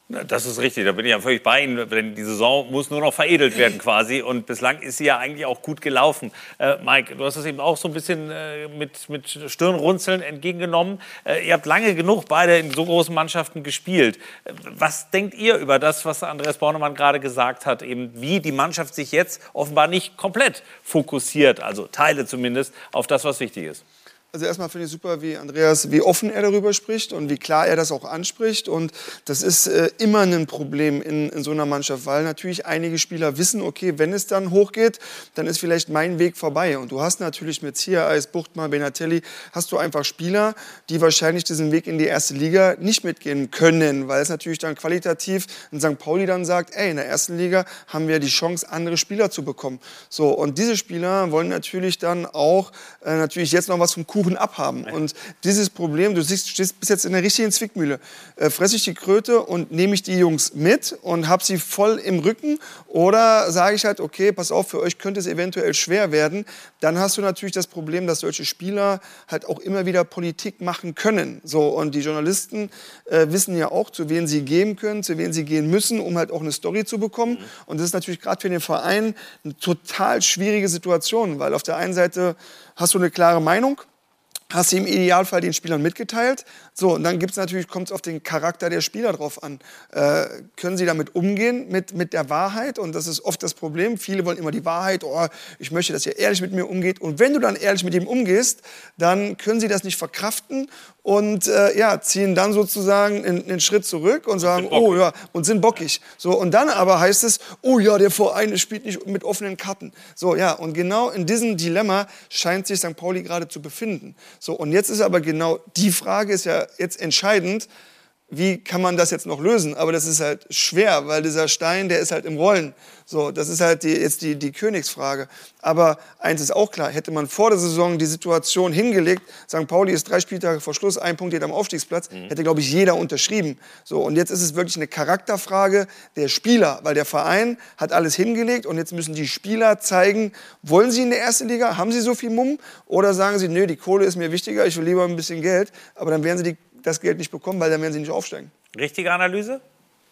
Das ist richtig, da bin ich ja völlig bei Ihnen. Denn die Saison muss nur noch veredelt werden quasi. Und bislang ist sie ja eigentlich auch gut gelaufen. Mike, du hast das eben auch so ein bisschen mit Stirnrunzeln entgegengenommen. Ihr habt lange genug beide in so großen Mannschaften gespielt. Was denkt ihr über das, was Andreas Bornemann gerade gesagt hat? Eben wie die Mannschaft sich jetzt offenbar nicht komplett fokussiert, also Teile zumindest, auf das, was wichtig ist?
Also erstmal finde ich super, wie offen er darüber spricht und wie klar er das auch anspricht. Und das ist immer ein Problem in so einer Mannschaft, weil natürlich einige Spieler wissen, okay, wenn es dann hochgeht, dann ist vielleicht mein Weg vorbei. Und du hast natürlich mit Ziereis, Buchtmar, Benatelli, hast du einfach Spieler, die wahrscheinlich diesen Weg in die erste Liga nicht mitgehen können, weil es natürlich dann qualitativ in St. Pauli dann sagt, ey, in der ersten Liga haben wir die Chance, andere Spieler zu bekommen. So, und diese Spieler wollen natürlich dann auch natürlich jetzt noch was vom Kuchen abhaben. Und dieses Problem, du stehst bis jetzt in der richtigen Zwickmühle. Fresse ich die Kröte und nehme ich die Jungs mit und habe sie voll im Rücken? Oder sage ich halt, okay, pass auf, für euch könnte es eventuell schwer werden. Dann hast du natürlich das Problem, dass solche Spieler halt auch immer wieder Politik machen können. So, und die Journalisten wissen ja auch, zu wen sie gehen können, zu wen sie gehen müssen, um halt auch eine Story zu bekommen. Und das ist natürlich gerade für den Verein eine total schwierige Situation, weil auf der einen Seite hast du eine klare Meinung, hast du im Idealfall den Spielern mitgeteilt. So, und dann kommt es auf den Charakter der Spieler drauf an. Können sie damit umgehen, mit der Wahrheit? Und das ist oft das Problem. Viele wollen immer die Wahrheit. Oh, ich möchte, dass ihr ehrlich mit mir umgeht. Und wenn du dann ehrlich mit ihm umgehst, dann können sie das nicht verkraften und ziehen dann sozusagen einen Schritt zurück und sagen, oh ja, und sind bockig. So, und dann aber heißt es, oh ja, der Verein spielt nicht mit offenen Karten. So, ja, und genau in diesem Dilemma scheint sich St. Pauli gerade zu befinden. So, und jetzt ist aber genau die Frage, ist ja jetzt entscheidend, wie kann man das jetzt noch lösen? Aber das ist halt schwer, weil dieser Stein, der ist halt im Rollen. So, das ist halt jetzt die Königsfrage. Aber eins ist auch klar, hätte man vor der Saison die Situation hingelegt, St. Pauli ist 3 Spieltage vor Schluss, 1 Punkt geht am Aufstiegsplatz, hätte, glaube ich, jeder unterschrieben. So, und jetzt ist es wirklich eine Charakterfrage der Spieler, weil der Verein hat alles hingelegt und jetzt müssen die Spieler zeigen, wollen sie in der ersten Liga, haben sie so viel Mumm? Oder sagen sie, nö, die Kohle ist mir wichtiger, ich will lieber ein bisschen Geld, aber dann werden sie das Geld nicht bekommen, weil dann werden sie nicht aufsteigen.
Richtige Analyse?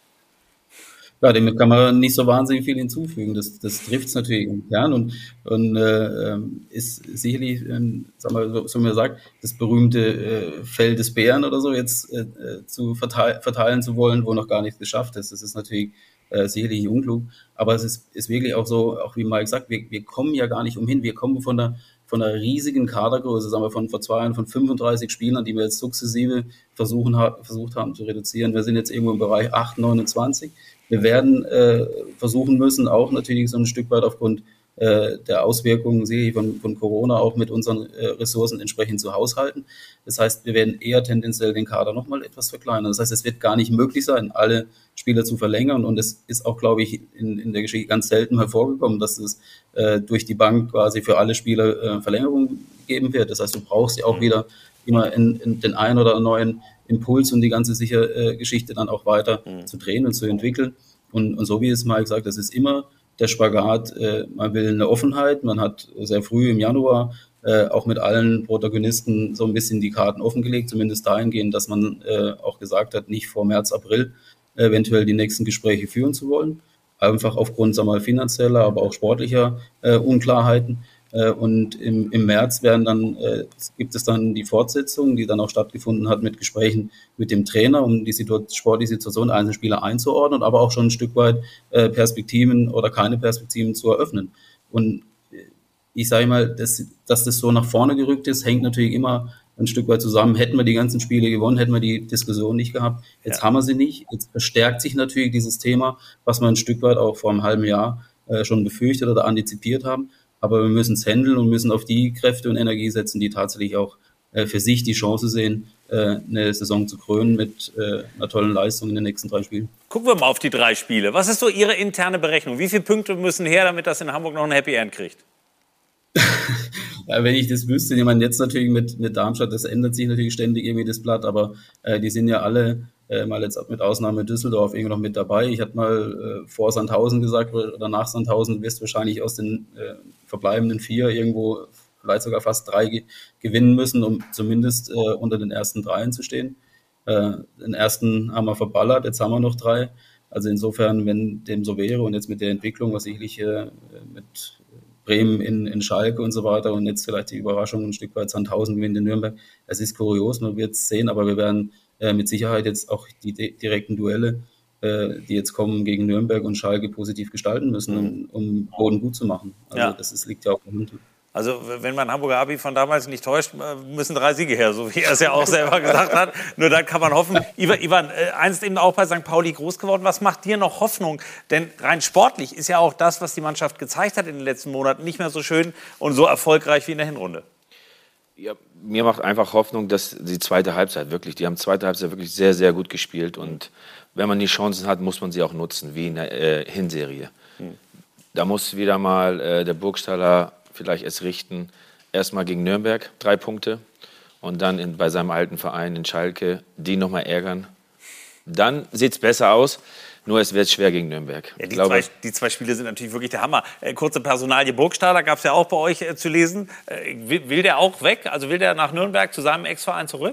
Ja, dem kann man nicht so wahnsinnig viel hinzufügen. Das trifft es natürlich im Kern und ist sicherlich, sagen wir, so wie man sagt, das berühmte Fell des Bären oder so jetzt zu verteilen zu wollen, wo noch gar nichts geschafft ist. Das ist natürlich sicherlich unklug. Aber es ist wirklich auch so, auch wie Mike sagt, wir kommen ja gar nicht umhin. Wir kommen von einer riesigen Kadergröße, sagen wir von vor 2 Jahren, von 35 Spielern, die wir jetzt sukzessive versucht haben zu reduzieren. Wir sind jetzt irgendwo im Bereich 8, 29. Wir werden versuchen müssen, auch natürlich so ein Stück weit aufgrund der Auswirkungen von Corona auch mit unseren Ressourcen entsprechend zu haushalten. Das heißt, wir werden eher tendenziell den Kader nochmal etwas verkleinern. Das heißt, es wird gar nicht möglich sein, alle Spieler zu verlängern. Und es ist auch, glaube ich, in der Geschichte ganz selten hervorgekommen, dass es durch die Bank quasi für alle Spieler Verlängerung geben wird. Das heißt, du brauchst ja auch wieder immer in den einen oder neuen Impuls, um die ganze Geschichte dann auch weiter zu drehen und zu entwickeln. Und so wie es Mike sagt, das ist immer der Spagat. Man will eine Offenheit. Man hat sehr früh im Januar auch mit allen Protagonisten so ein bisschen die Karten offengelegt, zumindest dahingehend, dass man auch gesagt hat, nicht vor März, April eventuell die nächsten Gespräche führen zu wollen. Einfach aufgrund, sagen wir mal, finanzieller, aber auch sportlicher Unklarheiten. Und im März gibt es dann die Fortsetzung, die dann auch stattgefunden hat mit Gesprächen mit dem Trainer, um die sportliche Situation einzelner Spieler einzuordnen, aber auch schon ein Stück weit Perspektiven oder keine Perspektiven zu eröffnen. Und ich sage mal, dass das so nach vorne gerückt ist, hängt natürlich immer ein Stück weit zusammen. Hätten wir die ganzen Spiele gewonnen, hätten wir die Diskussion nicht gehabt. Jetzt haben wir sie nicht. Jetzt verstärkt sich natürlich dieses Thema, was wir ein Stück weit auch vor einem halben Jahr schon befürchtet oder antizipiert haben. Aber wir müssen es handeln und müssen auf die Kräfte und Energie setzen, die tatsächlich auch für sich die Chance sehen, eine Saison zu krönen mit einer tollen Leistung in den nächsten 3 Spielen.
Gucken wir mal auf die 3 Spiele. Was ist so Ihre interne Berechnung? Wie viele Punkte müssen her, damit das in Hamburg noch ein Happy End kriegt?
Ja, wenn ich das wüsste, ich meine, jetzt natürlich mit Darmstadt, das ändert sich natürlich ständig irgendwie das Blatt, aber die sind ja alle mal jetzt mit Ausnahme Düsseldorf irgendwie noch mit dabei. Ich hatte mal vor Sandhausen gesagt oder nach Sandhausen, du wirst wahrscheinlich aus den verbleibenden 4 irgendwo vielleicht sogar fast 3 gewinnen müssen, um zumindest unter den ersten 3 zu stehen. Den ersten haben wir verballert, jetzt haben wir noch 3. Also insofern, wenn dem so wäre und jetzt mit der Entwicklung, was sicherlich mit Bremen in Schalke und so weiter und jetzt vielleicht die Überraschung ein Stück weit Sandhausen gewinnt in Nürnberg. Es ist kurios, man wird es sehen, aber wir werden mit Sicherheit jetzt auch die direkten Duelle, die jetzt kommen gegen Nürnberg und Schalke, positiv gestalten müssen, um Boden gut zu machen. Also das liegt ja auch im Hintergrund.
Also wenn man Hamburger Abi von damals nicht täuscht, müssen 3 Siege her, so wie er es ja auch selber gesagt hat. Nur dann kann man hoffen. Ivan, einst eben auch bei St. Pauli groß geworden. Was macht dir noch Hoffnung? Denn rein sportlich ist ja auch das, was die Mannschaft gezeigt hat in den letzten Monaten, nicht mehr so schön und so erfolgreich wie in der Hinrunde.
Ja, mir macht einfach Hoffnung, dass die zweite Halbzeit die haben zweite Halbzeit wirklich sehr, sehr gut gespielt. Und wenn man die Chancen hat, muss man sie auch nutzen, wie in der Hinserie. Da muss wieder mal der Burgstaller vielleicht es richten, erstmal gegen Nürnberg 3 Punkte und dann bei seinem alten Verein in Schalke die nochmal ärgern. Dann sieht es besser aus, nur es wird schwer gegen Nürnberg.
Ja, die zwei Spiele sind natürlich wirklich der Hammer. Kurze Personalie Burgstaller gab es ja auch bei euch zu lesen. Will der auch weg? Also will der nach Nürnberg zu seinem Ex-Verein zurück?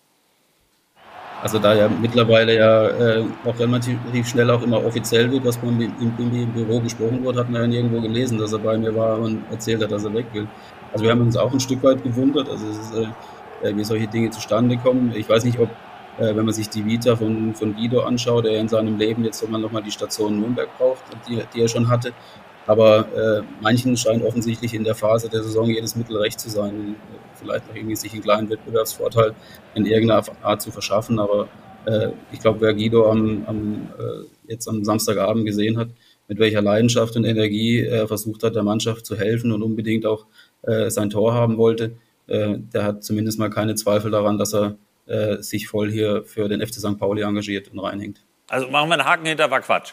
Also da ja mittlerweile auch relativ schnell auch immer offiziell wird, was man im Büro gesprochen wurde, hat man ja nirgendwo gelesen, dass er bei mir war und erzählt hat, dass er weg will. Also wir haben uns auch ein Stück weit gewundert, also wie solche Dinge zustande kommen. Ich weiß nicht, ob, wenn man sich die Vita von Guido anschaut, der in seinem Leben jetzt nochmal die Station Nürnberg braucht, die er schon hatte. Aber manchen scheint offensichtlich in der Phase der Saison jedes Mittel recht zu sein, vielleicht noch irgendwie sich einen kleinen Wettbewerbsvorteil in irgendeiner Art zu verschaffen. Aber ich glaube, wer Guido jetzt am Samstagabend gesehen hat, mit welcher Leidenschaft und Energie er versucht hat, der Mannschaft zu helfen und unbedingt auch sein Tor haben wollte, der hat zumindest mal keine Zweifel daran, dass er sich voll hier für den FC St. Pauli engagiert und reinhängt.
Also machen wir einen Haken hinter, war Quatsch.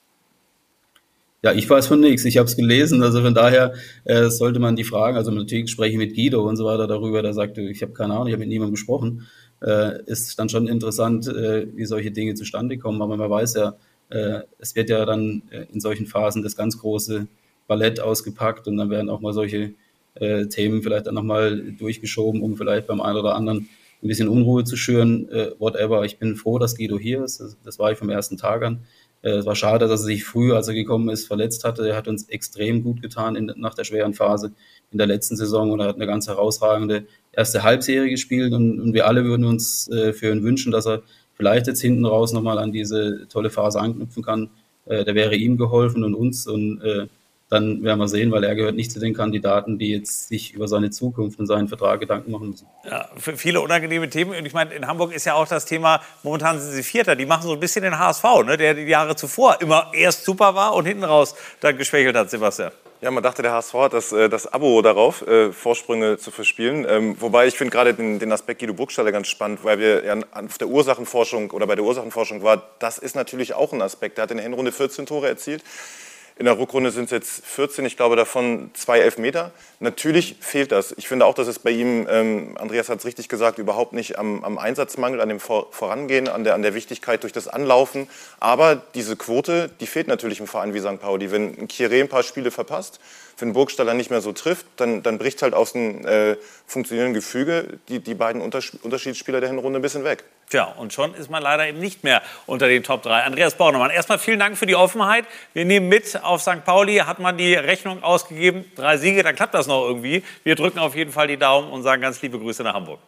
Ja, ich weiß von nichts. Ich habe es gelesen. Also von daher sollte man die Fragen, also natürlich spreche ich mit Guido und so weiter darüber, der sagte, ich habe keine Ahnung, ich habe mit niemandem gesprochen. Ist dann schon interessant, wie solche Dinge zustande kommen. Aber man weiß ja, es wird ja dann in solchen Phasen das ganz große Ballett ausgepackt und dann werden auch mal solche Themen vielleicht dann nochmal durchgeschoben, um vielleicht beim einen oder anderen ein bisschen Unruhe zu schüren. Whatever. Ich bin froh, dass Guido hier ist. Das war ich vom ersten Tag an. Es war schade, dass er sich früh, als er gekommen ist, verletzt hatte. Er hat uns extrem gut getan nach der schweren Phase in der letzten Saison und er hat eine ganz herausragende erste Halbserie gespielt und wir alle würden uns für ihn wünschen, dass er vielleicht jetzt hinten raus nochmal an diese tolle Phase anknüpfen kann. Da wäre ihm geholfen und uns und dann werden wir sehen, weil er gehört nicht zu den Kandidaten, die jetzt sich über seine Zukunft und seinen Vertrag Gedanken machen müssen.
Ja, für viele unangenehme Themen. Und ich meine, in Hamburg ist ja auch das Thema, momentan sind sie Vierter, die machen so ein bisschen den HSV, ne, der die Jahre zuvor immer erst super war und hinten raus dann geschwächelt hat, Sebastian.
Ja, man dachte, der HSV hat das Abo darauf, Vorsprünge zu verspielen. Wobei ich finde gerade den Aspekt Guido Burgstaller ganz spannend, weil wir ja auf der Ursachenforschung oder bei der Ursachenforschung war, das ist natürlich auch ein Aspekt. Der hat in der Hinrunde 14 Tore erzielt. In der Rückrunde sind es jetzt 14, ich glaube davon 2 Elfmeter. Natürlich fehlt das. Ich finde auch, dass es bei ihm, Andreas hat es richtig gesagt, überhaupt nicht am Einsatzmangel, an dem Vorangehen, an der Wichtigkeit durch das Anlaufen. Aber diese Quote, die fehlt natürlich im Verein wie St. Pauli. Wenn ein Chiré ein paar Spiele verpasst, wenn Burgstaller nicht mehr so trifft, dann bricht halt aus dem funktionierenden Gefüge die beiden Unterschiedsspieler der Hinrunde ein bisschen weg.
Tja, und schon ist man leider eben nicht mehr unter den Top 3. Andreas Bornemann, erstmal vielen Dank für die Offenheit. Wir nehmen mit, auf St. Pauli hat man die Rechnung ausgegeben. 3 Siege, dann klappt das noch irgendwie. Wir drücken auf jeden Fall die Daumen und sagen ganz liebe Grüße nach Hamburg.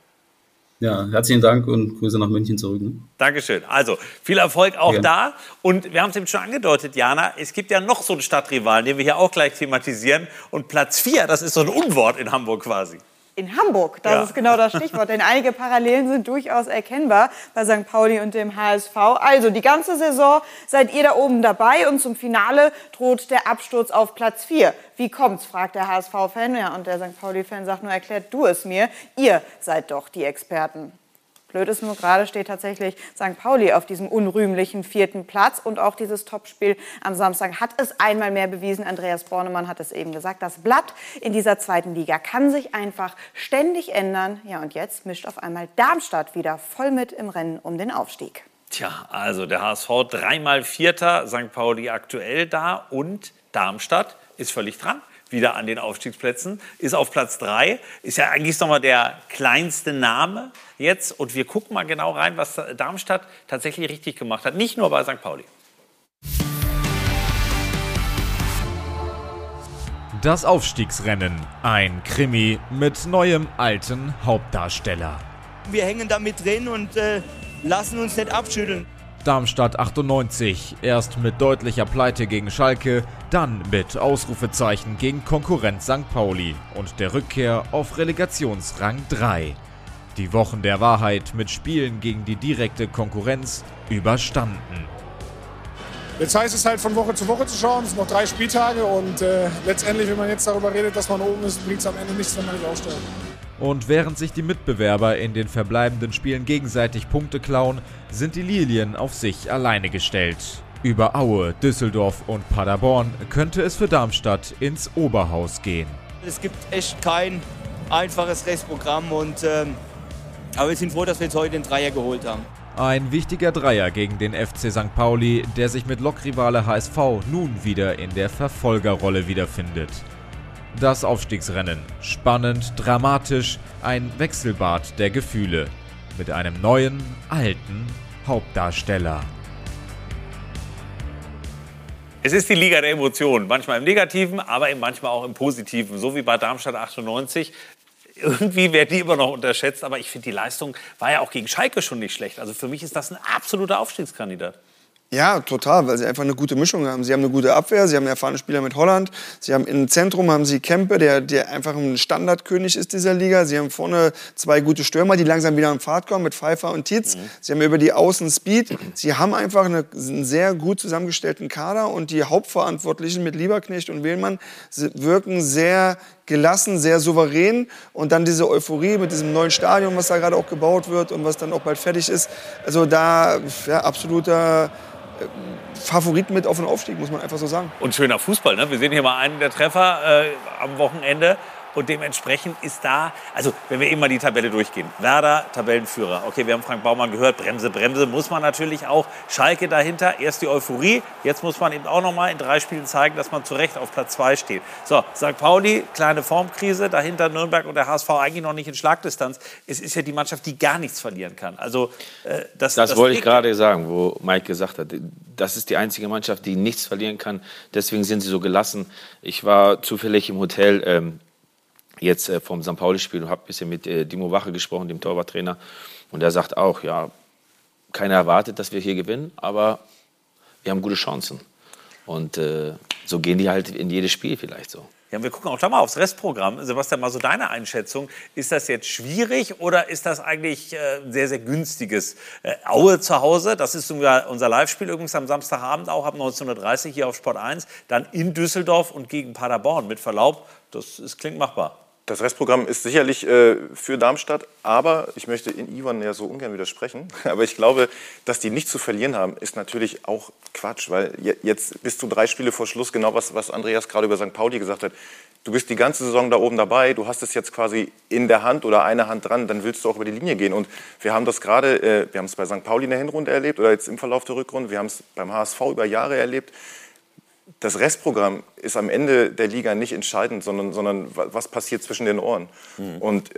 Ja, herzlichen Dank und Grüße nach München zurück. Ne?
Dankeschön. Also, viel Erfolg auch
ja.
da. Und wir haben es eben schon angedeutet, Jana, es gibt ja noch so einen Stadtrivalen, den wir hier auch gleich thematisieren. Und Platz 4, das ist so ein Unwort in Hamburg quasi.
In Hamburg, das ist genau das Stichwort, denn einige Parallelen sind durchaus erkennbar bei St. Pauli und dem HSV. Also die ganze Saison seid ihr da oben dabei und zum Finale droht der Absturz auf Platz 4. Wie kommt's, fragt der HSV-Fan. Ja, und der St. Pauli-Fan sagt nur, erklärt du es mir. Ihr seid doch die Experten. Blöd ist nur, gerade steht tatsächlich St. Pauli auf diesem unrühmlichen 4. Platz. Und auch dieses Topspiel am Samstag hat es einmal mehr bewiesen. Andreas Bornemann hat es eben gesagt. Das Blatt in dieser 2. Liga kann sich einfach ständig ändern. Ja, und jetzt mischt auf einmal Darmstadt wieder voll mit im Rennen um den Aufstieg.
Tja, also der HSV 3-mal Vierter, St. Pauli aktuell da und Darmstadt ist völlig dran. wieder an den Aufstiegsplätzen, ist auf Platz 3, ist ja eigentlich nochmal der kleinste Name jetzt. Und wir gucken mal genau rein, was Darmstadt tatsächlich richtig gemacht hat, nicht nur bei St. Pauli.
Das Aufstiegsrennen, ein Krimi mit neuem alten Hauptdarsteller.
Wir hängen da mit drin und lassen uns nicht abschütteln.
Darmstadt 98, erst mit deutlicher Pleite gegen Schalke, dann mit Ausrufezeichen gegen Konkurrent St. Pauli und der Rückkehr auf Relegationsrang 3. Die Wochen der Wahrheit mit Spielen gegen die direkte Konkurrenz überstanden.
Jetzt heißt es halt von Woche zu schauen, es sind noch 3 Spieltage und letztendlich, wenn man jetzt darüber redet, dass man oben ist, bringt es am Ende nichts, wenn man nicht aufsteigt.
Und während sich die Mitbewerber in den verbleibenden Spielen gegenseitig Punkte klauen, sind die Lilien auf sich alleine gestellt. Über Aue, Düsseldorf und Paderborn könnte es für Darmstadt ins Oberhaus gehen.
Es gibt echt kein einfaches Restprogramm aber wir sind froh, dass wir jetzt heute den Dreier geholt haben.
Ein wichtiger Dreier gegen den FC St. Pauli, der sich mit Lokrivale HSV nun wieder in der Verfolgerrolle wiederfindet. Das Aufstiegsrennen, spannend, dramatisch, ein Wechselbad der Gefühle. Mit einem neuen, alten Hauptdarsteller.
Es ist die Liga der Emotionen, manchmal im Negativen, aber eben manchmal auch im Positiven, so wie bei Darmstadt 98. Irgendwie werden die immer noch unterschätzt, aber ich finde, die Leistung war ja auch gegen Schalke schon nicht schlecht. Also für mich ist das ein absoluter Aufstiegskandidat.
Ja, total, weil sie einfach eine gute Mischung haben. Sie haben eine gute Abwehr, sie haben einen erfahrenen Spieler mit Holland, sie haben im Zentrum haben sie Kempe, der einfach ein Standardkönig ist dieser Liga. Sie haben vorne 2 gute Stürmer, die langsam wieder in Fahrt kommen mit Pfeiffer und Tietz. Sie haben über die Außen Speed. Sie haben einfach einen sehr gut zusammengestellten Kader und die Hauptverantwortlichen mit Lieberknecht und Wehlmann wirken sehr gelassen, sehr souverän und dann diese Euphorie mit diesem neuen Stadion, was da gerade auch gebaut wird und was dann auch bald fertig ist. Also da absoluter Favorit mit auf den Aufstieg, muss man einfach so sagen.
Und schöner Fußball, ne? Wir sehen hier mal einen der Treffer am Wochenende. Und dementsprechend ist da, also wenn wir eben mal die Tabelle durchgehen, Werder, Tabellenführer. Okay, wir haben Frank Baumann gehört, Bremse, Bremse, muss man natürlich auch. Schalke dahinter, erst die Euphorie. Jetzt muss man eben auch noch mal in 3 Spielen zeigen, dass man zu Recht auf Platz 2 steht. So, St. Pauli, kleine Formkrise, dahinter Nürnberg und der HSV eigentlich noch nicht in Schlagdistanz. Es ist ja die Mannschaft, die gar nichts verlieren kann. Also das
wollte ich gerade sagen, wo Mike gesagt hat. Das ist die einzige Mannschaft, die nichts verlieren kann. Deswegen sind sie so gelassen. Ich war zufällig im Hotel jetzt vom St. Pauli-Spiel und habe ein bisschen mit Dimo Wache gesprochen, dem Torwarttrainer. Und der sagt auch, ja, keiner erwartet, dass wir hier gewinnen, aber wir haben gute Chancen. Und so gehen die halt in jedes Spiel vielleicht so.
Ja, wir gucken auch da mal aufs Restprogramm. Sebastian, mal so deine Einschätzung. Ist das jetzt schwierig oder ist das eigentlich sehr, sehr günstiges? Aue zu Hause, das ist unser Live-Spiel übrigens am Samstagabend auch ab 19:30 Uhr hier auf Sport 1. Dann in Düsseldorf und gegen Paderborn. Mit Verlaub, das klingt machbar.
Das Restprogramm ist sicherlich für Darmstadt, aber ich möchte in Ivan ja so ungern widersprechen. Aber ich glaube, dass die nichts zu verlieren haben, ist natürlich auch Quatsch, weil jetzt bist du 3 Spiele vor Schluss, genau was Andreas gerade über St. Pauli gesagt hat. Du bist die ganze Saison da oben dabei, du hast es jetzt quasi in der Hand oder eine Hand dran, dann willst du auch über die Linie gehen. Und wir haben das gerade, wir haben es bei St. Pauli in der Hinrunde erlebt oder jetzt im Verlauf der Rückrunde, wir haben es beim HSV über Jahre erlebt. Das Restprogramm ist am Ende der Liga nicht entscheidend, sondern was passiert zwischen den Ohren. Und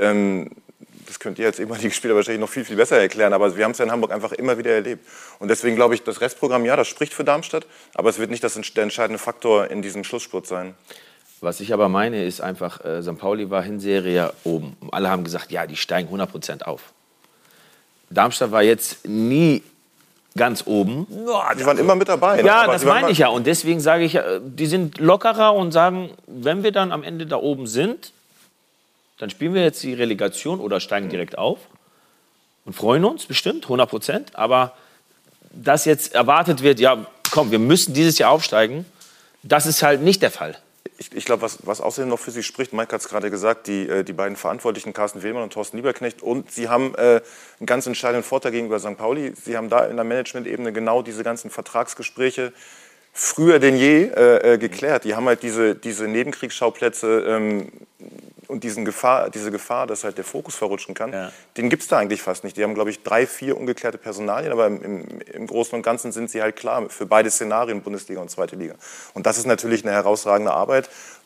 das könnt ihr als ehemalige Spieler wahrscheinlich noch viel, viel besser erklären, aber wir haben es ja in Hamburg einfach immer wieder erlebt. Und deswegen glaube ich, das Restprogramm, ja, das spricht für Darmstadt, aber es wird nicht der entscheidende Faktor in diesem Schlussspurt sein.
Was ich aber meine, ist einfach, St. Pauli war Hinserie oben. Alle haben gesagt, ja, die steigen 100% auf. Darmstadt war jetzt nie ganz oben.
Die waren immer mit dabei.
Ja, das meine ich ja. Und deswegen sage ich, die sind lockerer und sagen, wenn wir dann am Ende da oben sind, dann spielen wir jetzt die Relegation oder steigen direkt auf und freuen uns bestimmt, 100%. Aber dass jetzt erwartet wird, ja, komm, wir müssen dieses Jahr aufsteigen, das ist halt nicht der Fall.
Ich glaube, was außerdem noch für sie spricht, Mike hat es gerade gesagt, die beiden Verantwortlichen, Carsten Wehlmann und Thorsten Lieberknecht, und sie haben einen ganz entscheidenden Vorteil gegenüber St. Pauli. Sie haben da in der Management-Ebene genau diese ganzen Vertragsgespräche früher denn je geklärt. Die haben halt diese Nebenkriegsschauplätze und diese Gefahr, dass halt der Fokus verrutschen kann, den gibt es da eigentlich fast nicht. Die haben, glaube ich, 3, 4 ungeklärte Personalien, aber im Großen und Ganzen sind sie halt klar für beide Szenarien, Bundesliga und Zweite Liga. Und das ist natürlich eine herausragende Arbeit.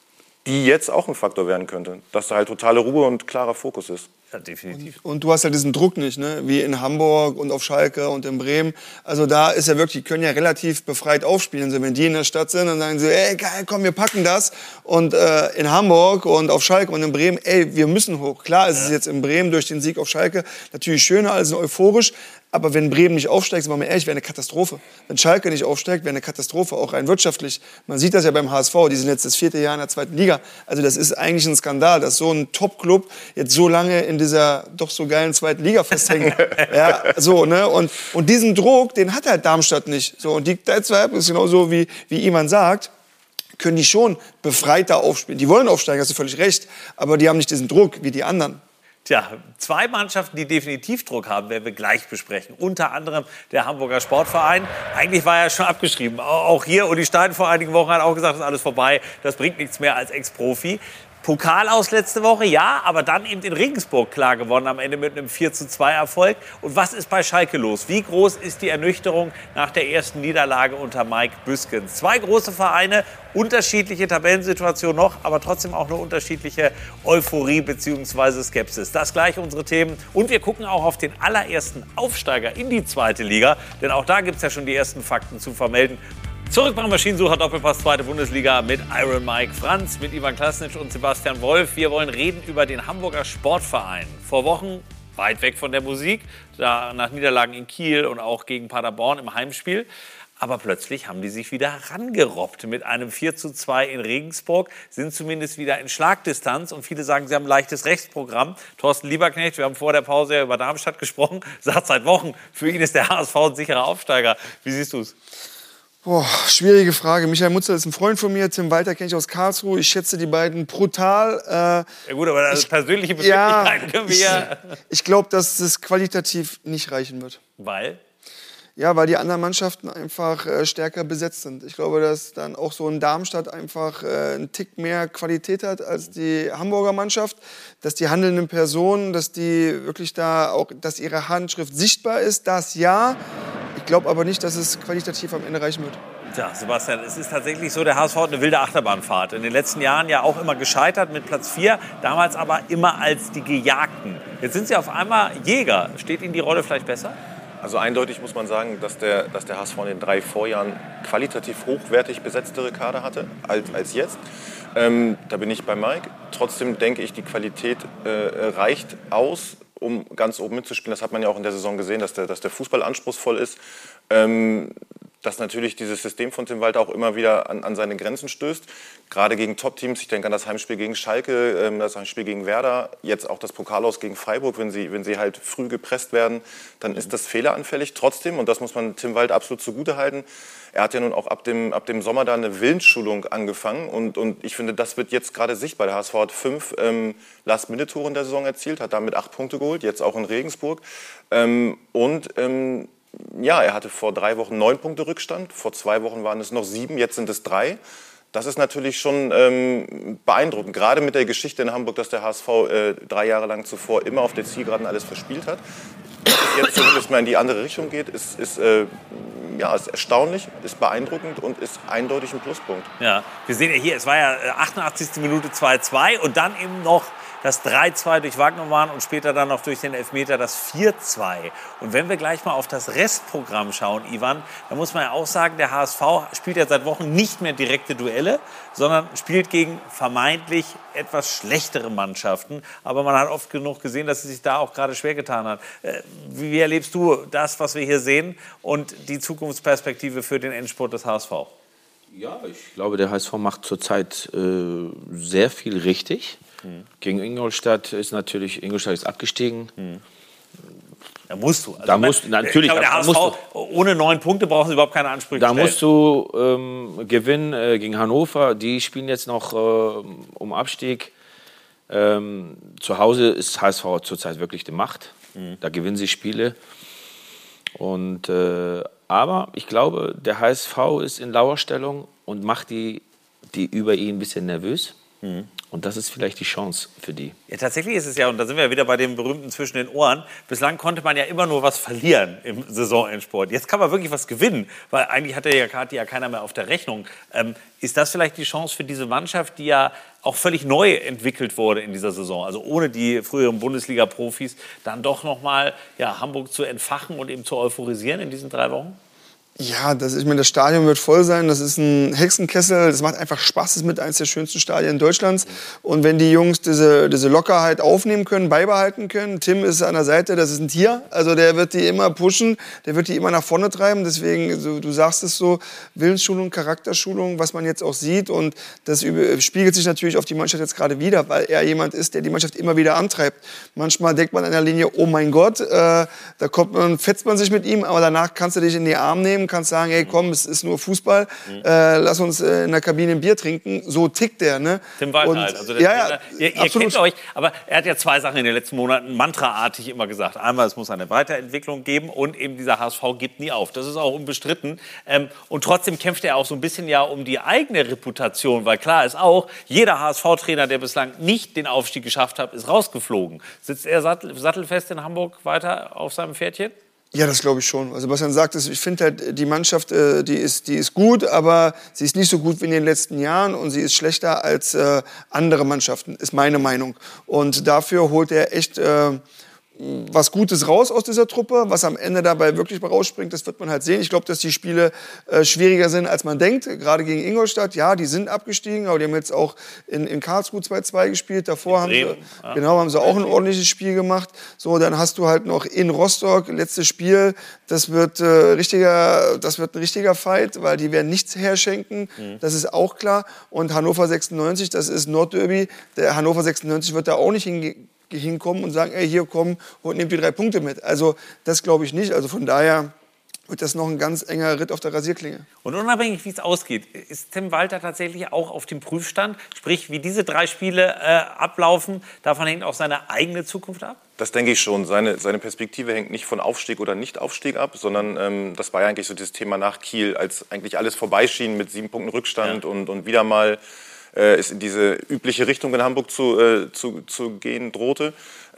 die jetzt auch ein Faktor werden könnte. Dass da halt totale Ruhe und klarer Fokus ist.
Ja, definitiv.
Und du hast ja diesen Druck nicht, ne? Wie in Hamburg und auf Schalke und in Bremen. Also da ist ja wirklich, die können ja relativ befreit aufspielen. Also wenn die in der Stadt sind, dann sagen sie, ey, geil, komm, wir packen das. Und in Hamburg und auf Schalke und in Bremen, ey, wir müssen hoch. Klar, es ist jetzt in Bremen durch den Sieg auf Schalke natürlich schöner als euphorisch. Aber wenn Bremen nicht aufsteigt, sind wir mal ehrlich, wäre eine Katastrophe. Wenn Schalke nicht aufsteigt, wäre eine Katastrophe, auch rein wirtschaftlich. Man sieht das ja beim HSV, die sind jetzt das 4. Jahr in der 2. Liga. Also das ist eigentlich ein Skandal, dass so ein Top-Club jetzt so lange in dieser doch so geilen 2. Liga festhängt. Ja, so, ne? Und diesen Druck, den hat halt Darmstadt nicht. So, und deshalb ist genauso, wie Ivan sagt, können die schon befreiter aufspielen. Die wollen aufsteigen, hast du völlig recht. Aber die haben nicht diesen Druck wie die anderen.
Tja, 2 Mannschaften, die definitiv Druck haben, werden wir gleich besprechen. Unter anderem der Hamburger Sportverein. Eigentlich war er schon abgeschrieben. Auch hier, Uli Stein vor einigen Wochen hat auch gesagt, das ist alles vorbei. Das bringt nichts mehr als Ex-Profi. Pokal aus letzte Woche, ja, aber dann eben in Regensburg klar gewonnen, am Ende mit einem 4:2 Erfolg. Und was ist bei Schalke los? Wie groß ist die Ernüchterung nach der ersten Niederlage unter Mike Büskens? 2 große Vereine, unterschiedliche Tabellensituationen noch, aber trotzdem auch eine unterschiedliche Euphorie bzw. Skepsis. Das gleich unsere Themen. Und wir gucken auch auf den allerersten Aufsteiger in die 2. Liga, denn auch da gibt es ja schon die ersten Fakten zu vermelden. Zurück beim Maschinensucher Doppelpass 2. Bundesliga mit Iron Mike Franz, mit Ivan Klasnic und Sebastian Wolf. Wir wollen reden über den Hamburger Sportverein. Vor Wochen weit weg von der Musik, da nach Niederlagen in Kiel und auch gegen Paderborn im Heimspiel. Aber plötzlich haben die sich wieder rangerobbt mit einem 4:2 in Regensburg, sind zumindest wieder in Schlagdistanz. Und viele sagen, sie haben ein leichtes Rechtsprogramm. Thorsten Lieberknecht, wir haben vor der Pause ja über Darmstadt gesprochen, sagt seit Wochen, für ihn ist der HSV ein sicherer Aufsteiger. Wie siehst du es?
Boah, schwierige Frage. Michael Mutzel ist ein Freund von mir, Tim Walter kenne ich aus Karlsruhe. Ich schätze die beiden brutal.
Ja gut, aber das persönliche Befindlichkeiten können wir ja...
Ich glaube, dass es qualitativ nicht reichen wird.
Weil?
Ja, weil die anderen Mannschaften einfach stärker besetzt sind. Ich glaube, dass dann auch so ein Darmstadt einfach einen Tick mehr Qualität hat als die Hamburger Mannschaft. Dass die handelnden Personen, dass die wirklich da auch, dass ihre Handschrift sichtbar ist, das ja. Ich glaube aber nicht, dass es qualitativ am Ende reichen wird.
Tja, Sebastian, es ist tatsächlich so, der HSV hat eine wilde Achterbahnfahrt. In den letzten Jahren ja auch immer gescheitert mit Platz 4, damals aber immer als die Gejagten. Jetzt sind sie auf einmal Jäger. Steht Ihnen die Rolle vielleicht besser?
Also eindeutig muss man sagen, dass der HSV in den 3 Vorjahren qualitativ hochwertig besetztere Kader hatte als jetzt. Da bin ich bei Mike. Trotzdem denke ich, die Qualität reicht aus, um ganz oben mitzuspielen. Das hat man ja auch in der Saison gesehen, dass der Fußball anspruchsvoll ist. Dass natürlich dieses System von Tim Walter auch immer wieder an seine Grenzen stößt. Gerade gegen Top-Teams. Ich denke an das Heimspiel gegen Schalke, das Heimspiel gegen Werder, jetzt auch das Pokalaus gegen Freiburg. Wenn sie halt früh gepresst werden, dann ist das fehleranfällig. Trotzdem, und das muss man Tim Walter absolut zugutehalten, er hat ja nun auch ab dem Sommer da eine Willensschulung angefangen. Und ich finde, das wird jetzt gerade sichtbar. Der HSV hat 5 Last-Minute-Tore in der Saison erzielt, hat damit 8 Punkte geholt, jetzt auch in Regensburg. Ja, er hatte vor 3 Wochen 9 Punkte Rückstand, vor 2 Wochen waren es noch 7, jetzt sind es 3. Das ist natürlich schon beeindruckend, gerade mit der Geschichte in Hamburg, dass der HSV 3 Jahre lang zuvor immer auf der Zielgeraden alles verspielt hat. Dass es jetzt zumindest mal in die andere Richtung geht, ist erstaunlich, ist beeindruckend und ist eindeutig ein Pluspunkt.
Ja, wir sehen ja hier, es war ja 88. Minute 2:2 und dann eben noch das 3:2 durch Wagnermann und später dann noch durch den Elfmeter das 4:2. Und wenn wir gleich mal auf das Restprogramm schauen, Ivan, dann muss man ja auch sagen, der HSV spielt ja seit Wochen nicht mehr direkte Duelle, sondern spielt gegen vermeintlich etwas schlechtere Mannschaften. Aber man hat oft genug gesehen, dass es sich da auch gerade schwer getan hat. Wie erlebst du das, was wir hier sehen und die Zukunftsperspektive für den Endspurt des HSV?
Ja, ich glaube, der HSV macht zurzeit sehr viel richtig. Gegen Ingolstadt ist abgestiegen.
Da musst du. Also
da musst, natürlich,
ich glaube, der HSV, ohne 9 Punkte brauchen sie überhaupt keine Ansprüche
da
stellen.
musst du gewinnen gegen Hannover. Die spielen jetzt noch um Abstieg. Zu Hause ist HSV zurzeit wirklich die Macht. Da gewinnen sie Spiele. Und, aber ich glaube, der HSV ist in Lauerstellung und macht die über ihn ein bisschen nervös. Und das ist vielleicht die Chance für die.
Ja, tatsächlich ist es ja, und da sind wir ja wieder bei dem berühmten zwischen den Ohren, bislang konnte man ja immer nur was verlieren im Saisonendsport. Jetzt kann man wirklich was gewinnen, weil eigentlich hatte ja keiner mehr auf der Rechnung. Ist das vielleicht die Chance für diese Mannschaft, die ja auch völlig neu entwickelt wurde in dieser Saison, also ohne die früheren Bundesliga-Profis, dann doch nochmal Hamburg zu entfachen und eben zu euphorisieren in diesen 3 Wochen?
Ja, das Stadion wird voll sein. Das ist ein Hexenkessel. Das macht einfach Spaß. Das ist mit eines der schönsten Stadien Deutschlands. Und wenn die Jungs diese Lockerheit aufnehmen können, beibehalten können. Tim ist an der Seite, das ist ein Tier. Also der wird die immer pushen, der wird die immer nach vorne treiben. Deswegen, du sagst es so, Willensschulung, Charakterschulung, was man jetzt auch sieht. Und das spiegelt sich natürlich auf die Mannschaft jetzt gerade wieder, weil er jemand ist, der die Mannschaft immer wieder antreibt. Manchmal denkt man an der Linie, oh mein Gott, da fetzt man sich mit ihm, aber danach kannst du dich in die Arme nehmen, kannst sagen, hey komm, es ist nur Fußball, lass uns in der Kabine ein Bier trinken. So tickt der, ne?
Tim Walter halt. Also ihr kennt euch, aber er hat ja 2 Sachen in den letzten Monaten mantraartig immer gesagt. Einmal, es muss eine Weiterentwicklung geben und eben dieser HSV gibt nie auf. Das ist auch unbestritten. Und trotzdem kämpft er auch so ein bisschen ja um die eigene Reputation, weil klar ist auch, jeder HSV-Trainer, der bislang nicht den Aufstieg geschafft hat, ist rausgeflogen. Sitzt er sattelfest in Hamburg weiter auf seinem Pferdchen?
Ja, das glaube ich schon. Also Bastian sagt es, ich finde halt, die Mannschaft, die ist gut, aber sie ist nicht so gut wie in den letzten Jahren und sie ist schlechter als andere Mannschaften, ist meine Meinung. Und dafür holt er echt was Gutes raus aus dieser Truppe. Was am Ende dabei wirklich rausspringt, das wird man halt sehen. Ich glaube, dass die Spiele schwieriger sind, als man denkt. Gerade gegen Ingolstadt, ja, die sind abgestiegen, aber die haben jetzt auch in Karlsruhe 2-2 gespielt. Davor haben sie auch ein ordentliches Spiel gemacht. So, dann hast du halt noch in Rostock, letztes Spiel. Das wird ein richtiger Fight, weil die werden nichts herschenken. Das ist auch klar. Und Hannover 96, das ist Nordderby. Der Hannover 96 wird da auch nicht hinkommen und sagen, ey, hier komm und nehmt die 3 Punkte mit. Also das glaube ich nicht. Also von daher wird das noch ein ganz enger Ritt auf der Rasierklinge.
Und unabhängig, wie es ausgeht, ist Tim Walter tatsächlich auch auf dem Prüfstand? Sprich, wie diese 3 Spiele ablaufen, davon hängt auch seine eigene Zukunft ab?
Das denke ich schon. Seine Perspektive hängt nicht von Aufstieg oder Nicht-Aufstieg ab, sondern das war ja eigentlich so dieses Thema nach Kiel, als eigentlich alles vorbeischien mit 7 Punkten Rückstand und wieder mal ist in diese übliche Richtung in Hamburg zu gehen drohte.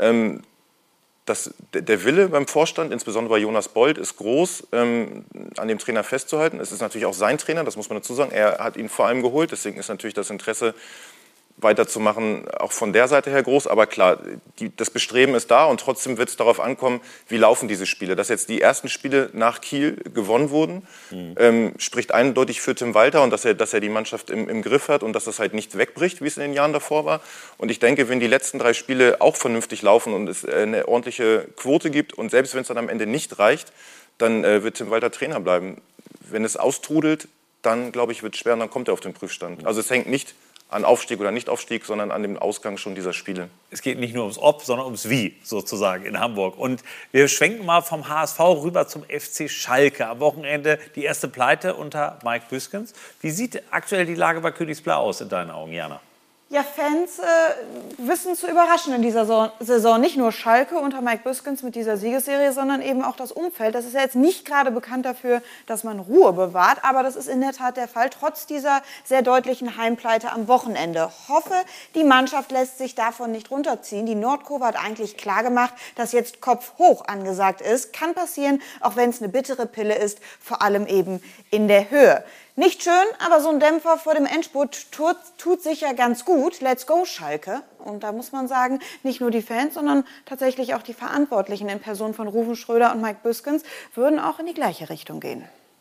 Der Wille beim Vorstand, insbesondere bei Jonas Bold, ist groß, an dem Trainer festzuhalten. Es ist natürlich auch sein Trainer, das muss man dazu sagen. Er hat ihn vor allem geholt, deswegen ist natürlich das Interesse, weiterzumachen, auch von der Seite her groß. Aber klar, das Bestreben ist da und trotzdem wird es darauf ankommen, wie laufen diese Spiele. Dass jetzt die ersten Spiele nach Kiel gewonnen wurden, spricht eindeutig für Tim Walter und dass er die Mannschaft im Griff hat und dass das halt nicht wegbricht, wie es in den Jahren davor war. Und ich denke, wenn die letzten 3 Spiele auch vernünftig laufen und es eine ordentliche Quote gibt und selbst wenn es dann am Ende nicht reicht, dann wird Tim Walter Trainer bleiben. Wenn es austrudelt, dann glaube ich, wird es schwer und dann kommt er auf den Prüfstand. Also es hängt nicht an Aufstieg oder Nicht-Aufstieg, sondern an dem Ausgang schon dieser Spiele.
Es geht nicht nur ums Ob, sondern ums Wie, sozusagen, in Hamburg. Und wir schwenken mal vom HSV rüber zum FC Schalke. Am Wochenende die erste Pleite unter Mike Büskens. Wie sieht aktuell die Lage bei Königsblau aus in deinen Augen, Jana?
Ja, Fans wissen zu überraschen in dieser Saison. Nicht nur Schalke unter Mike Büskens mit dieser Siegesserie, sondern eben auch das Umfeld. Das ist ja jetzt nicht gerade bekannt dafür, dass man Ruhe bewahrt, aber das ist in der Tat der Fall, trotz dieser sehr deutlichen Heimpleite am Wochenende. Hoffe, die Mannschaft lässt sich davon nicht runterziehen. Die Nordkurve hat eigentlich klargemacht, dass jetzt Kopf hoch angesagt ist. Kann passieren, auch wenn es eine bittere Pille ist, vor allem eben in der Höhe. Nicht schön, aber so ein Dämpfer vor dem Endspurt tut sicher ganz gut. Let's go, Schalke. Und da muss man sagen, nicht nur die Fans, sondern tatsächlich auch die Verantwortlichen in Person von Ruven Schröder und Mike Büskens würden auch in die gleiche Richtung gehen.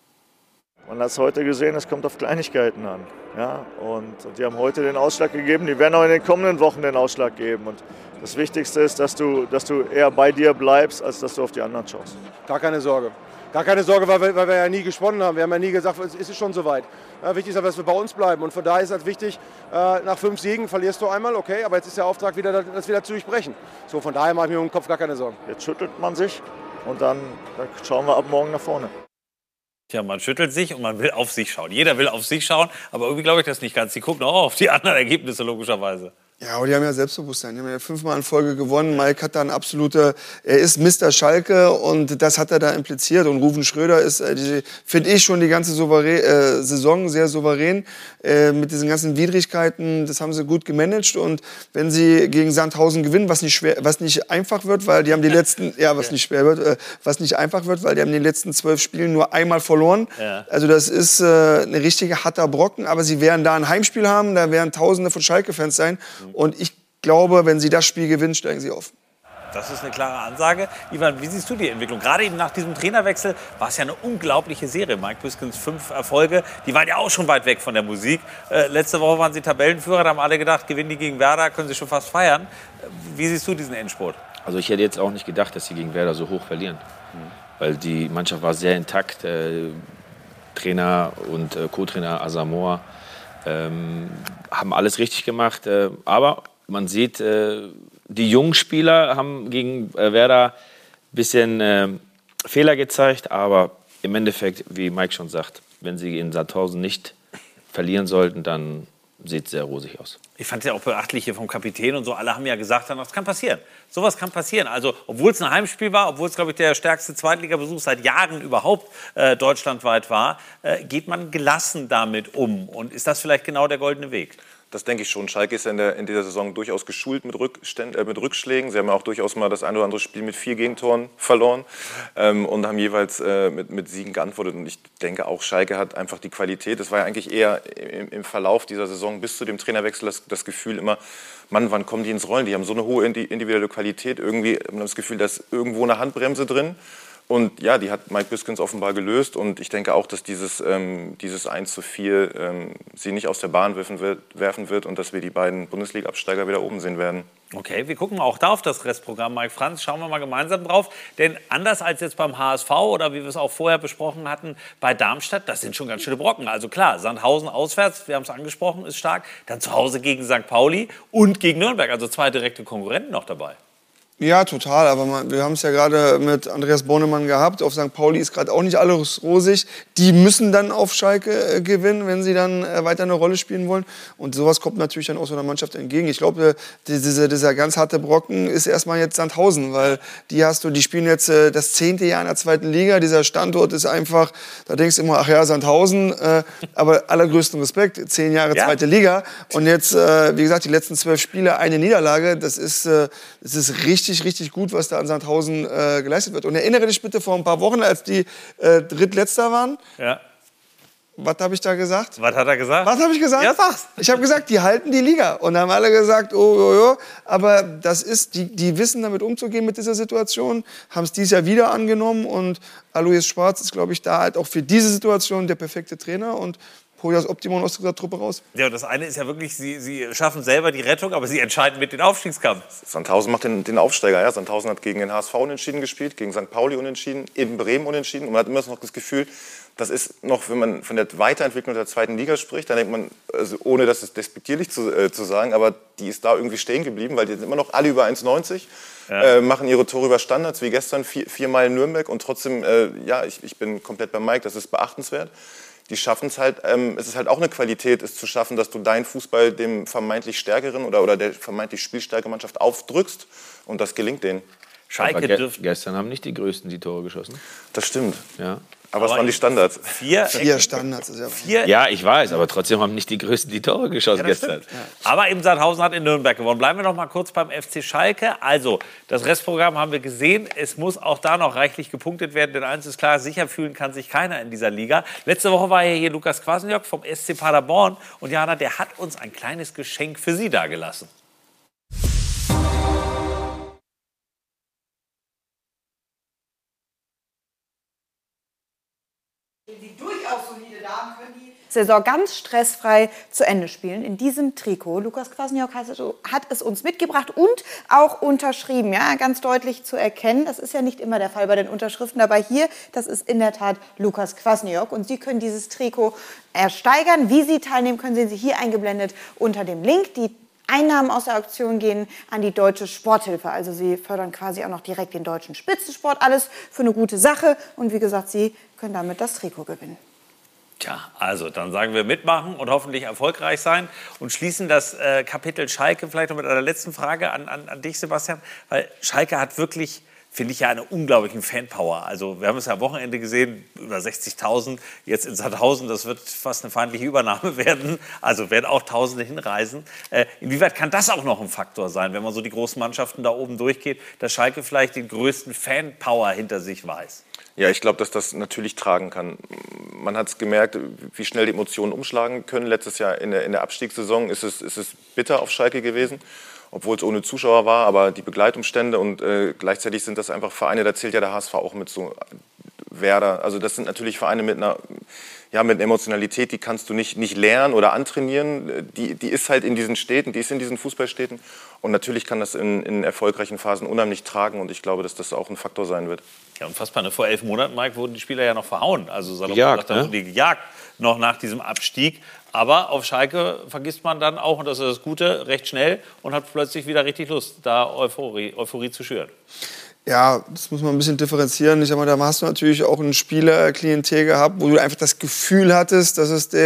Man hat es heute gesehen, es kommt auf Kleinigkeiten an. Ja? Und die haben heute den Ausschlag gegeben, die werden auch in den kommenden Wochen den Ausschlag geben. Und das Wichtigste ist, dass du eher bei dir bleibst, als dass du auf die anderen schaust.
Gar keine Sorge. Gar keine Sorge, weil wir ja nie gesponnen haben. Wir haben ja nie gesagt, es ist schon soweit. Ja, wichtig ist aber, dass wir bei uns bleiben. Und von daher ist es wichtig, nach 5 Siegen verlierst du einmal, okay, aber jetzt ist der Auftrag, das wieder zu durchbrechen. So, von daher mache ich mir um den Kopf gar keine Sorgen.
Jetzt schüttelt man sich und dann schauen wir ab morgen nach vorne.
Tja, man schüttelt sich und man will auf sich schauen. Jeder will auf sich schauen, aber irgendwie glaube ich das nicht ganz. Die gucken auch auf die anderen Ergebnisse, logischerweise.
Ja, aber die haben ja Selbstbewusstsein. Die haben ja 5-mal in Folge gewonnen. Mike hat da ein absoluter, er ist Mr. Schalke und das hat er da impliziert. Und Ruven Schröder ist, finde ich, schon die ganze Saison sehr souverän mit diesen ganzen Widrigkeiten. Das haben sie gut gemanagt. Und wenn sie gegen Sandhausen gewinnen, was nicht einfach wird, weil die haben die letzten, was nicht einfach wird, weil die haben in den letzten 12 Spielen nur einmal verloren. Ja. Also das ist eine richtige harter Brocken. Aber sie werden da ein Heimspiel haben, da werden Tausende von Schalke-Fans sein. Und ich glaube, wenn sie das Spiel gewinnen, steigen sie auf.
Das ist eine klare Ansage. Ivan, wie siehst du die Entwicklung? Gerade eben nach diesem Trainerwechsel war es ja eine unglaubliche Serie. Mike Büskens 5 Erfolge, die waren ja auch schon weit weg von der Musik. Letzte Woche waren sie Tabellenführer, da haben alle gedacht, gewinnen die gegen Werder, können sie schon fast feiern. Wie siehst du diesen Endspurt?
Also ich hätte jetzt auch nicht gedacht, dass sie gegen Werder so hoch verlieren. Weil die Mannschaft war sehr intakt. Trainer und Co-Trainer Asamoah haben alles richtig gemacht. Aber man sieht, die jungen Spieler haben gegen Werder ein bisschen Fehler gezeigt. Aber im Endeffekt, wie Mike schon sagt, wenn sie in Sandhausen nicht verlieren sollten, dann sieht es sehr rosig aus.
Ich fand es ja auch beachtlich hier vom Kapitän und so. Alle haben ja gesagt, das kann passieren. Sowas kann passieren. Also, obwohl es ein Heimspiel war, obwohl es, glaube ich, der stärkste Zweitligabesuch seit Jahren überhaupt deutschlandweit war, geht man gelassen damit um. Und ist das vielleicht genau der goldene Weg?
Das denke ich schon. Schalke ist in dieser Saison durchaus geschult mit Rückschlägen. Sie haben ja auch durchaus mal das ein oder andere Spiel mit 4 Gegentoren verloren und haben jeweils mit Siegen geantwortet. Und ich denke auch, Schalke hat einfach die Qualität. Das war ja eigentlich eher im Verlauf dieser Saison bis zu dem Trainerwechsel das Gefühl immer, Mann, wann kommen die ins Rollen? Die haben so eine hohe individuelle Qualität. Irgendwie hat man das Gefühl, da ist irgendwo eine Handbremse drin. Und ja, die hat Mike Büskens offenbar gelöst. Und ich denke auch, dass dieses 1:4 sie nicht aus der Bahn werfen wird und dass wir die beiden Bundesliga-Absteiger wieder oben sehen werden.
Okay, wir gucken auch da auf das Restprogramm, Mike Franz. Schauen wir mal gemeinsam drauf. Denn anders als jetzt beim HSV oder wie wir es auch vorher besprochen hatten, bei Darmstadt, das sind schon ganz schöne Brocken. Also klar, Sandhausen auswärts, wir haben es angesprochen, ist stark. Dann zu Hause gegen St. Pauli und gegen Nürnberg. Also 2 direkte Konkurrenten noch dabei.
Ja, total. Aber wir haben es ja gerade mit Andreas Bornemann gehabt. Auf St. Pauli ist gerade auch nicht alles rosig. Die müssen dann auf Schalke gewinnen, wenn sie dann weiter eine Rolle spielen wollen. Und sowas kommt natürlich dann auch so einer Mannschaft entgegen. Ich glaube, dieser ganz harte Brocken ist erstmal jetzt Sandhausen, weil die spielen jetzt das 10. Jahr in der 2. Liga. Dieser Standort ist einfach, da denkst du immer, ach ja, Sandhausen. Aber allergrößten Respekt, 10 Jahre 2. Liga. Und jetzt, wie gesagt, die letzten 12 Spiele, eine Niederlage. Das ist richtig gut, was da an Sandhausen geleistet wird. Und erinnere dich bitte vor ein paar Wochen, als die Drittletzter waren. Ja. Was habe ich da gesagt?
Was hat er gesagt?
Was habe ich gesagt?
Ja, sag's.
Ich habe gesagt, die halten die Liga. Und da haben alle gesagt, oh. Aber das ist, die wissen damit umzugehen mit dieser Situation, haben es dieses Jahr wieder angenommen. Und Alois Schwarz ist, glaube ich, da halt auch für diese Situation der perfekte Trainer. Und holt das Optimum aus dieser Truppe raus.
Ja, das eine ist ja wirklich, sie schaffen selber die Rettung, aber sie entscheiden mit den Aufstiegskampf.
Sandhausen macht den Aufsteiger. Ja. Sandhausen hat gegen den HSV unentschieden gespielt, gegen St. Pauli unentschieden, in Bremen unentschieden. Und man hat immer noch das Gefühl, das ist noch, wenn man von der Weiterentwicklung der 2. Liga spricht, dann denkt man, also ohne das ist despektierlich zu sagen, aber die ist da irgendwie stehen geblieben, weil die sind immer noch alle über 1,90. Ja. Machen ihre Tore über Standards, wie gestern 4-mal in Nürnberg. Und trotzdem, ich bin komplett bei Mike, das ist beachtenswert. Die schaffen es halt, es ist halt auch eine Qualität, es zu schaffen, dass du deinen Fußball dem vermeintlich stärkeren oder der vermeintlich spielstärkeren Mannschaft aufdrückst und das gelingt denen.
Schalke gestern haben nicht die Größten die Tore geschossen.
Das stimmt.
Ja.
Aber es waren die Standards.
4 Standards. Ist
ja, ich weiß, aber trotzdem haben nicht die Größten die Tore geschossen gestern.
Ja. Aber eben Sandhausen hat in Nürnberg gewonnen. Bleiben wir noch mal kurz beim FC Schalke. Also, das Restprogramm haben wir gesehen. Es muss auch da noch reichlich gepunktet werden, denn eins ist klar, sicher fühlen kann sich keiner in dieser Liga. Letzte Woche war hier Lukas Kwasniok vom SC Paderborn. Und Jana, der hat uns ein kleines Geschenk für Sie dagelassen.
Die durchaus solide Damen können die Saison ganz stressfrei zu Ende spielen. In diesem Trikot. Lukas Kwasniok hat es uns mitgebracht und auch unterschrieben. Ja, ganz deutlich zu erkennen. Das ist ja nicht immer der Fall bei den Unterschriften. Aber hier, das ist in der Tat Lukas Kwasniok. Und Sie können dieses Trikot ersteigern. Wie Sie teilnehmen, können sehen Sie hier eingeblendet unter dem Link. Die Einnahmen aus der Auktion gehen an die Deutsche Sporthilfe. Also Sie fördern quasi auch noch direkt den deutschen Spitzensport. Alles für eine gute Sache. Und wie gesagt, Sie können damit das Trikot gewinnen.
Tja, also dann sagen wir mitmachen und hoffentlich erfolgreich sein und schließen das Kapitel Schalke vielleicht noch mit einer letzten Frage an dich, Sebastian. Weil Schalke hat wirklich, finde ich, ja eine unglaubliche Fanpower. Also wir haben es ja am Wochenende gesehen, über 60.000, jetzt in Sandhausen, das wird fast eine feindliche Übernahme werden. Also werden auch Tausende hinreisen. Inwieweit kann das auch noch ein Faktor sein, wenn man so die großen Mannschaften da oben durchgeht, dass Schalke vielleicht den größten Fanpower hinter sich weiß?
Ja, ich glaube, dass das natürlich tragen kann. Man hat es gemerkt, wie schnell die Emotionen umschlagen können. Letztes Jahr in der Abstiegssaison ist es bitter auf Schalke gewesen, obwohl es ohne Zuschauer war, aber die Begleitumstände und gleichzeitig sind das einfach Vereine, da zählt ja der HSV auch mit, so Werder. Also das sind natürlich Vereine mit einer Emotionalität, die kannst du nicht lernen oder antrainieren. Die ist halt in diesen Städten, die ist in diesen Fußballstädten. Und natürlich kann das in erfolgreichen Phasen unheimlich tragen. Und ich glaube, dass das auch ein Faktor sein wird.
Ja, unfassbar. Ne? Vor 11 Monaten, Mike, wurden die Spieler ja noch verhauen. Also salopp
Gejagt,
gesagt, die gejagt noch nach diesem Abstieg. Aber auf Schalke vergisst man dann auch, und das ist das Gute, recht schnell und hat plötzlich wieder richtig Lust, da Euphorie zu schüren.
Ja, das muss man ein bisschen differenzieren. Ich sag mal, da hast du natürlich auch ein Spielerklientel gehabt, wo du einfach das Gefühl hattest, dass ist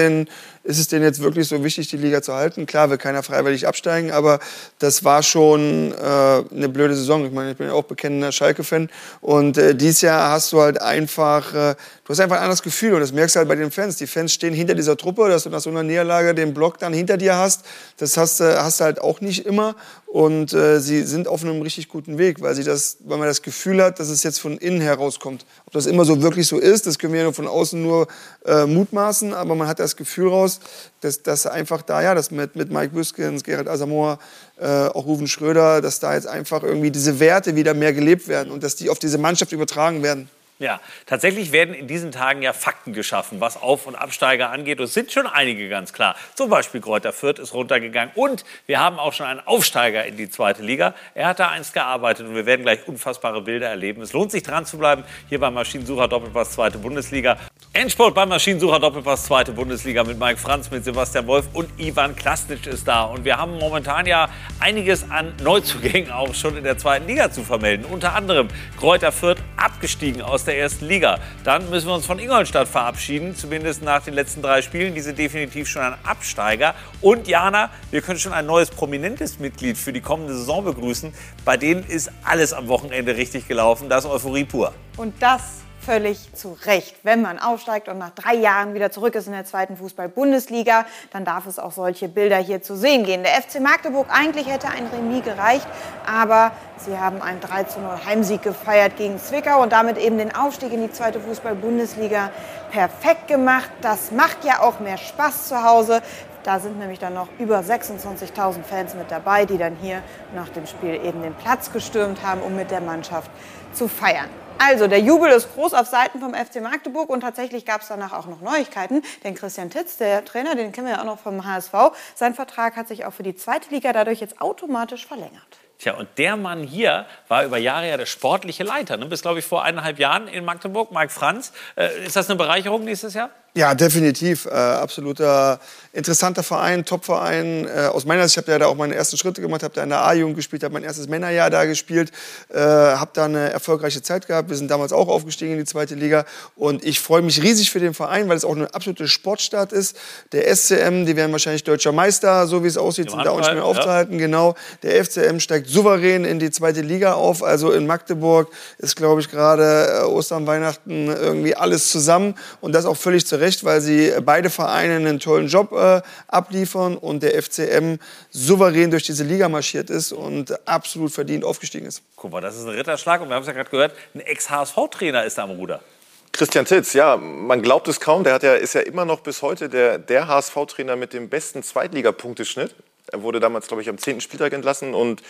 es denen jetzt wirklich so wichtig, die Liga zu halten? Klar, will keiner freiwillig absteigen, aber das war schon eine blöde Saison. Ich meine, ich bin ja auch bekennender Schalke-Fan und dieses Jahr hast du halt einfach, du hast einfach ein anderes Gefühl und das merkst du halt bei den Fans. Die Fans stehen hinter dieser Truppe, dass du nach so einer Niederlage den Block dann hinter dir hast. Das hast du halt auch nicht immer und sie sind auf einem richtig guten Weg, weil man das Gefühl hat, dass es jetzt von innen herauskommt. Ob das immer so wirklich so ist, das können wir ja von außen nur mutmaßen, aber man hat das Gefühl raus, dass einfach da, ja, das mit Mike Büskens, Gerald Asamoah, auch Ruven Schröder, dass da jetzt einfach irgendwie diese Werte wieder mehr gelebt werden und dass die auf diese Mannschaft übertragen werden.
Ja, tatsächlich werden in diesen Tagen ja Fakten geschaffen, was Auf- und Absteiger angeht. Und es sind schon einige ganz klar. Zum Beispiel Greuther Fürth ist runtergegangen. Und wir haben auch schon einen Aufsteiger in die zweite Liga. Er hat da einst gearbeitet und wir werden gleich unfassbare Bilder erleben. Es lohnt sich dran zu bleiben. Hier beim Maschinensucher Doppelpass zweite Bundesliga. Endspurt beim Maschinensucher Doppelpass zweite Bundesliga mit Mike Franz, mit Sebastian Wolf und Ivan Klasnic ist da. Und wir haben momentan ja einiges an Neuzugängen auch schon in der zweiten Liga zu vermelden. Unter anderem Greuther Fürth abgestiegen aus der ersten Liga. Dann müssen wir uns von Ingolstadt verabschieden, zumindest nach den letzten 3 Spielen. Die sind definitiv schon ein Absteiger. Und Jana, wir können schon ein neues prominentes Mitglied für die kommende Saison begrüßen. Bei denen ist alles am Wochenende richtig gelaufen. Das ist Euphorie pur.
Und das völlig zu Recht. Wenn man aufsteigt und nach 3 Jahren wieder zurück ist in der zweiten Fußball-Bundesliga, dann darf es auch solche Bilder hier zu sehen gehen. Der FC Magdeburg, eigentlich hätte ein Remis gereicht, aber sie haben einen 3:0 Heimsieg gefeiert gegen Zwickau und damit eben den Aufstieg in die zweite Fußball-Bundesliga perfekt gemacht. Das macht ja auch mehr Spaß zu Hause. Da sind nämlich dann noch über 26.000 Fans mit dabei, die dann hier nach dem Spiel eben den Platz gestürmt haben, um mit der Mannschaft zu feiern. Also, der Jubel ist groß auf Seiten vom FC Magdeburg und tatsächlich gab es danach auch noch Neuigkeiten. Denn Christian Titz, der Trainer, den kennen wir ja auch noch vom HSV, sein Vertrag hat sich auch für die zweite Liga dadurch jetzt automatisch verlängert.
Tja, und der Mann hier war über Jahre ja der sportliche Leiter, ne? Bis, glaube ich, vor 1,5 Jahren in Magdeburg, Mike Franz. Ist das eine Bereicherung nächstes Jahr?
Ja, definitiv. Absoluter interessanter Verein, Top-Verein. Aus meiner Sicht, ich habe ja da auch meine ersten Schritte gemacht, habe da in der A-Jugend gespielt, habe mein erstes Männerjahr da gespielt, habe da eine erfolgreiche Zeit gehabt. Wir sind damals auch aufgestiegen in die zweite Liga und ich freue mich riesig für den Verein, weil es auch eine absolute Sportstadt ist. Der SCM, die werden wahrscheinlich deutscher Meister, so wie es aussieht, sind da auch nicht mehr aufzuhalten. Ja. Genau. Der FCM steigt souverän in die zweite Liga auf. Also in Magdeburg ist, glaube ich, gerade Ostern, Weihnachten irgendwie alles zusammen und das auch völlig zu Recht, weil sie beide Vereine einen tollen Job abliefern und der FCM souverän durch diese Liga marschiert ist und absolut verdient aufgestiegen ist.
Guck mal, das ist ein Ritterschlag und wir haben es ja gerade gehört, ein Ex-HSV-Trainer ist da am Ruder.
Christian Titz, ja, man glaubt es kaum, ist ja immer noch bis heute der HSV-Trainer mit dem besten Zweitliga-Punkteschnitt. Er wurde damals, glaube ich, am 10. Spieltag entlassen und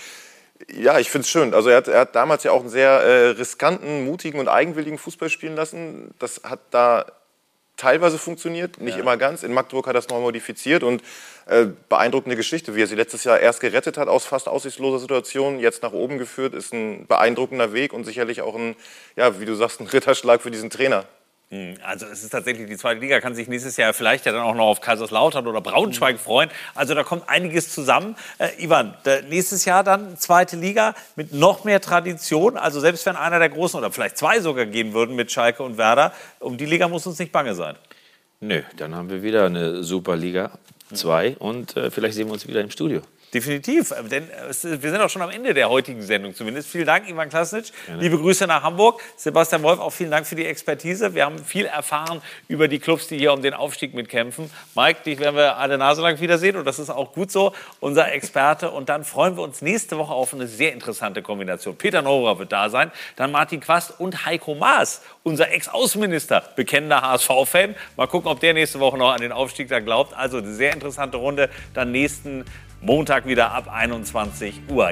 ja, ich finde es schön. Also er hat damals ja auch einen sehr riskanten, mutigen und eigenwilligen Fußball spielen lassen. Das hat da teilweise funktioniert, nicht immer ganz. In Magdeburg hat er es noch modifiziert und beeindruckende Geschichte, wie er sie letztes Jahr erst gerettet hat aus fast aussichtsloser Situation, jetzt nach oben geführt, ist ein beeindruckender Weg und sicherlich auch ein, ja, wie du sagst, ein Ritterschlag für diesen Trainer.
Also es ist tatsächlich, die zweite Liga kann sich nächstes Jahr vielleicht ja dann auch noch auf Kaiserslautern oder Braunschweig freuen. Also da kommt einiges zusammen. Ivan, nächstes Jahr dann zweite Liga mit noch mehr Tradition. Also selbst wenn einer der Großen oder vielleicht 2 sogar gehen würden mit Schalke und Werder, um die Liga muss uns nicht bange sein.
Nö, dann haben wir wieder eine Super Liga 2 und vielleicht sehen wir uns wieder im Studio.
Definitiv, denn wir sind auch schon am Ende der heutigen Sendung zumindest. Vielen Dank, Ivan Klasnic. Liebe Grüße nach Hamburg. Sebastian Wolf, auch vielen Dank für die Expertise. Wir haben viel erfahren über die Clubs, die hier um den Aufstieg mitkämpfen. Mike, dich werden wir alle Nase lang wiedersehen und das ist auch gut so, unser Experte. Und dann freuen wir uns nächste Woche auf eine sehr interessante Kombination. Peter Neururer wird da sein, dann Martin Quast und Heiko Maas, unser Ex-Außenminister, bekennender HSV-Fan. Mal gucken, ob der nächste Woche noch an den Aufstieg da glaubt. Also eine sehr interessante Runde. Dann nächsten Montag wieder ab 21 Uhr.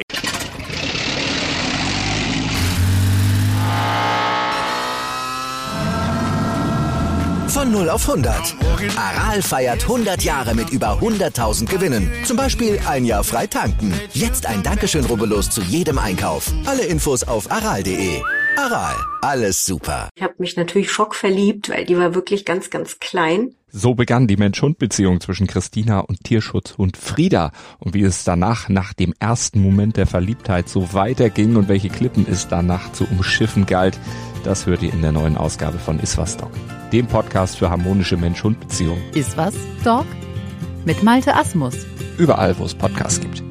Von 0 auf 100. Aral feiert 100 Jahre mit über 100.000 Gewinnen. Zum Beispiel ein Jahr frei tanken. Jetzt ein Dankeschön, rubbellos zu jedem Einkauf. Alle Infos auf aral.de. Aral, alles super.
Ich habe mich natürlich schockverliebt, weil die war wirklich ganz, ganz klein.
So begann die Mensch-Hund-Beziehung zwischen Christina und Tierschutzhund Frieda. Und wie es danach, nach dem ersten Moment der Verliebtheit, so weiterging und welche Klippen es danach zu umschiffen galt, das hört ihr in der neuen Ausgabe von Iswas Dog, dem Podcast für harmonische Mensch-Hund-Beziehungen.
Iswas Dog? Mit Malte Asmus.
Überall, wo es Podcasts gibt.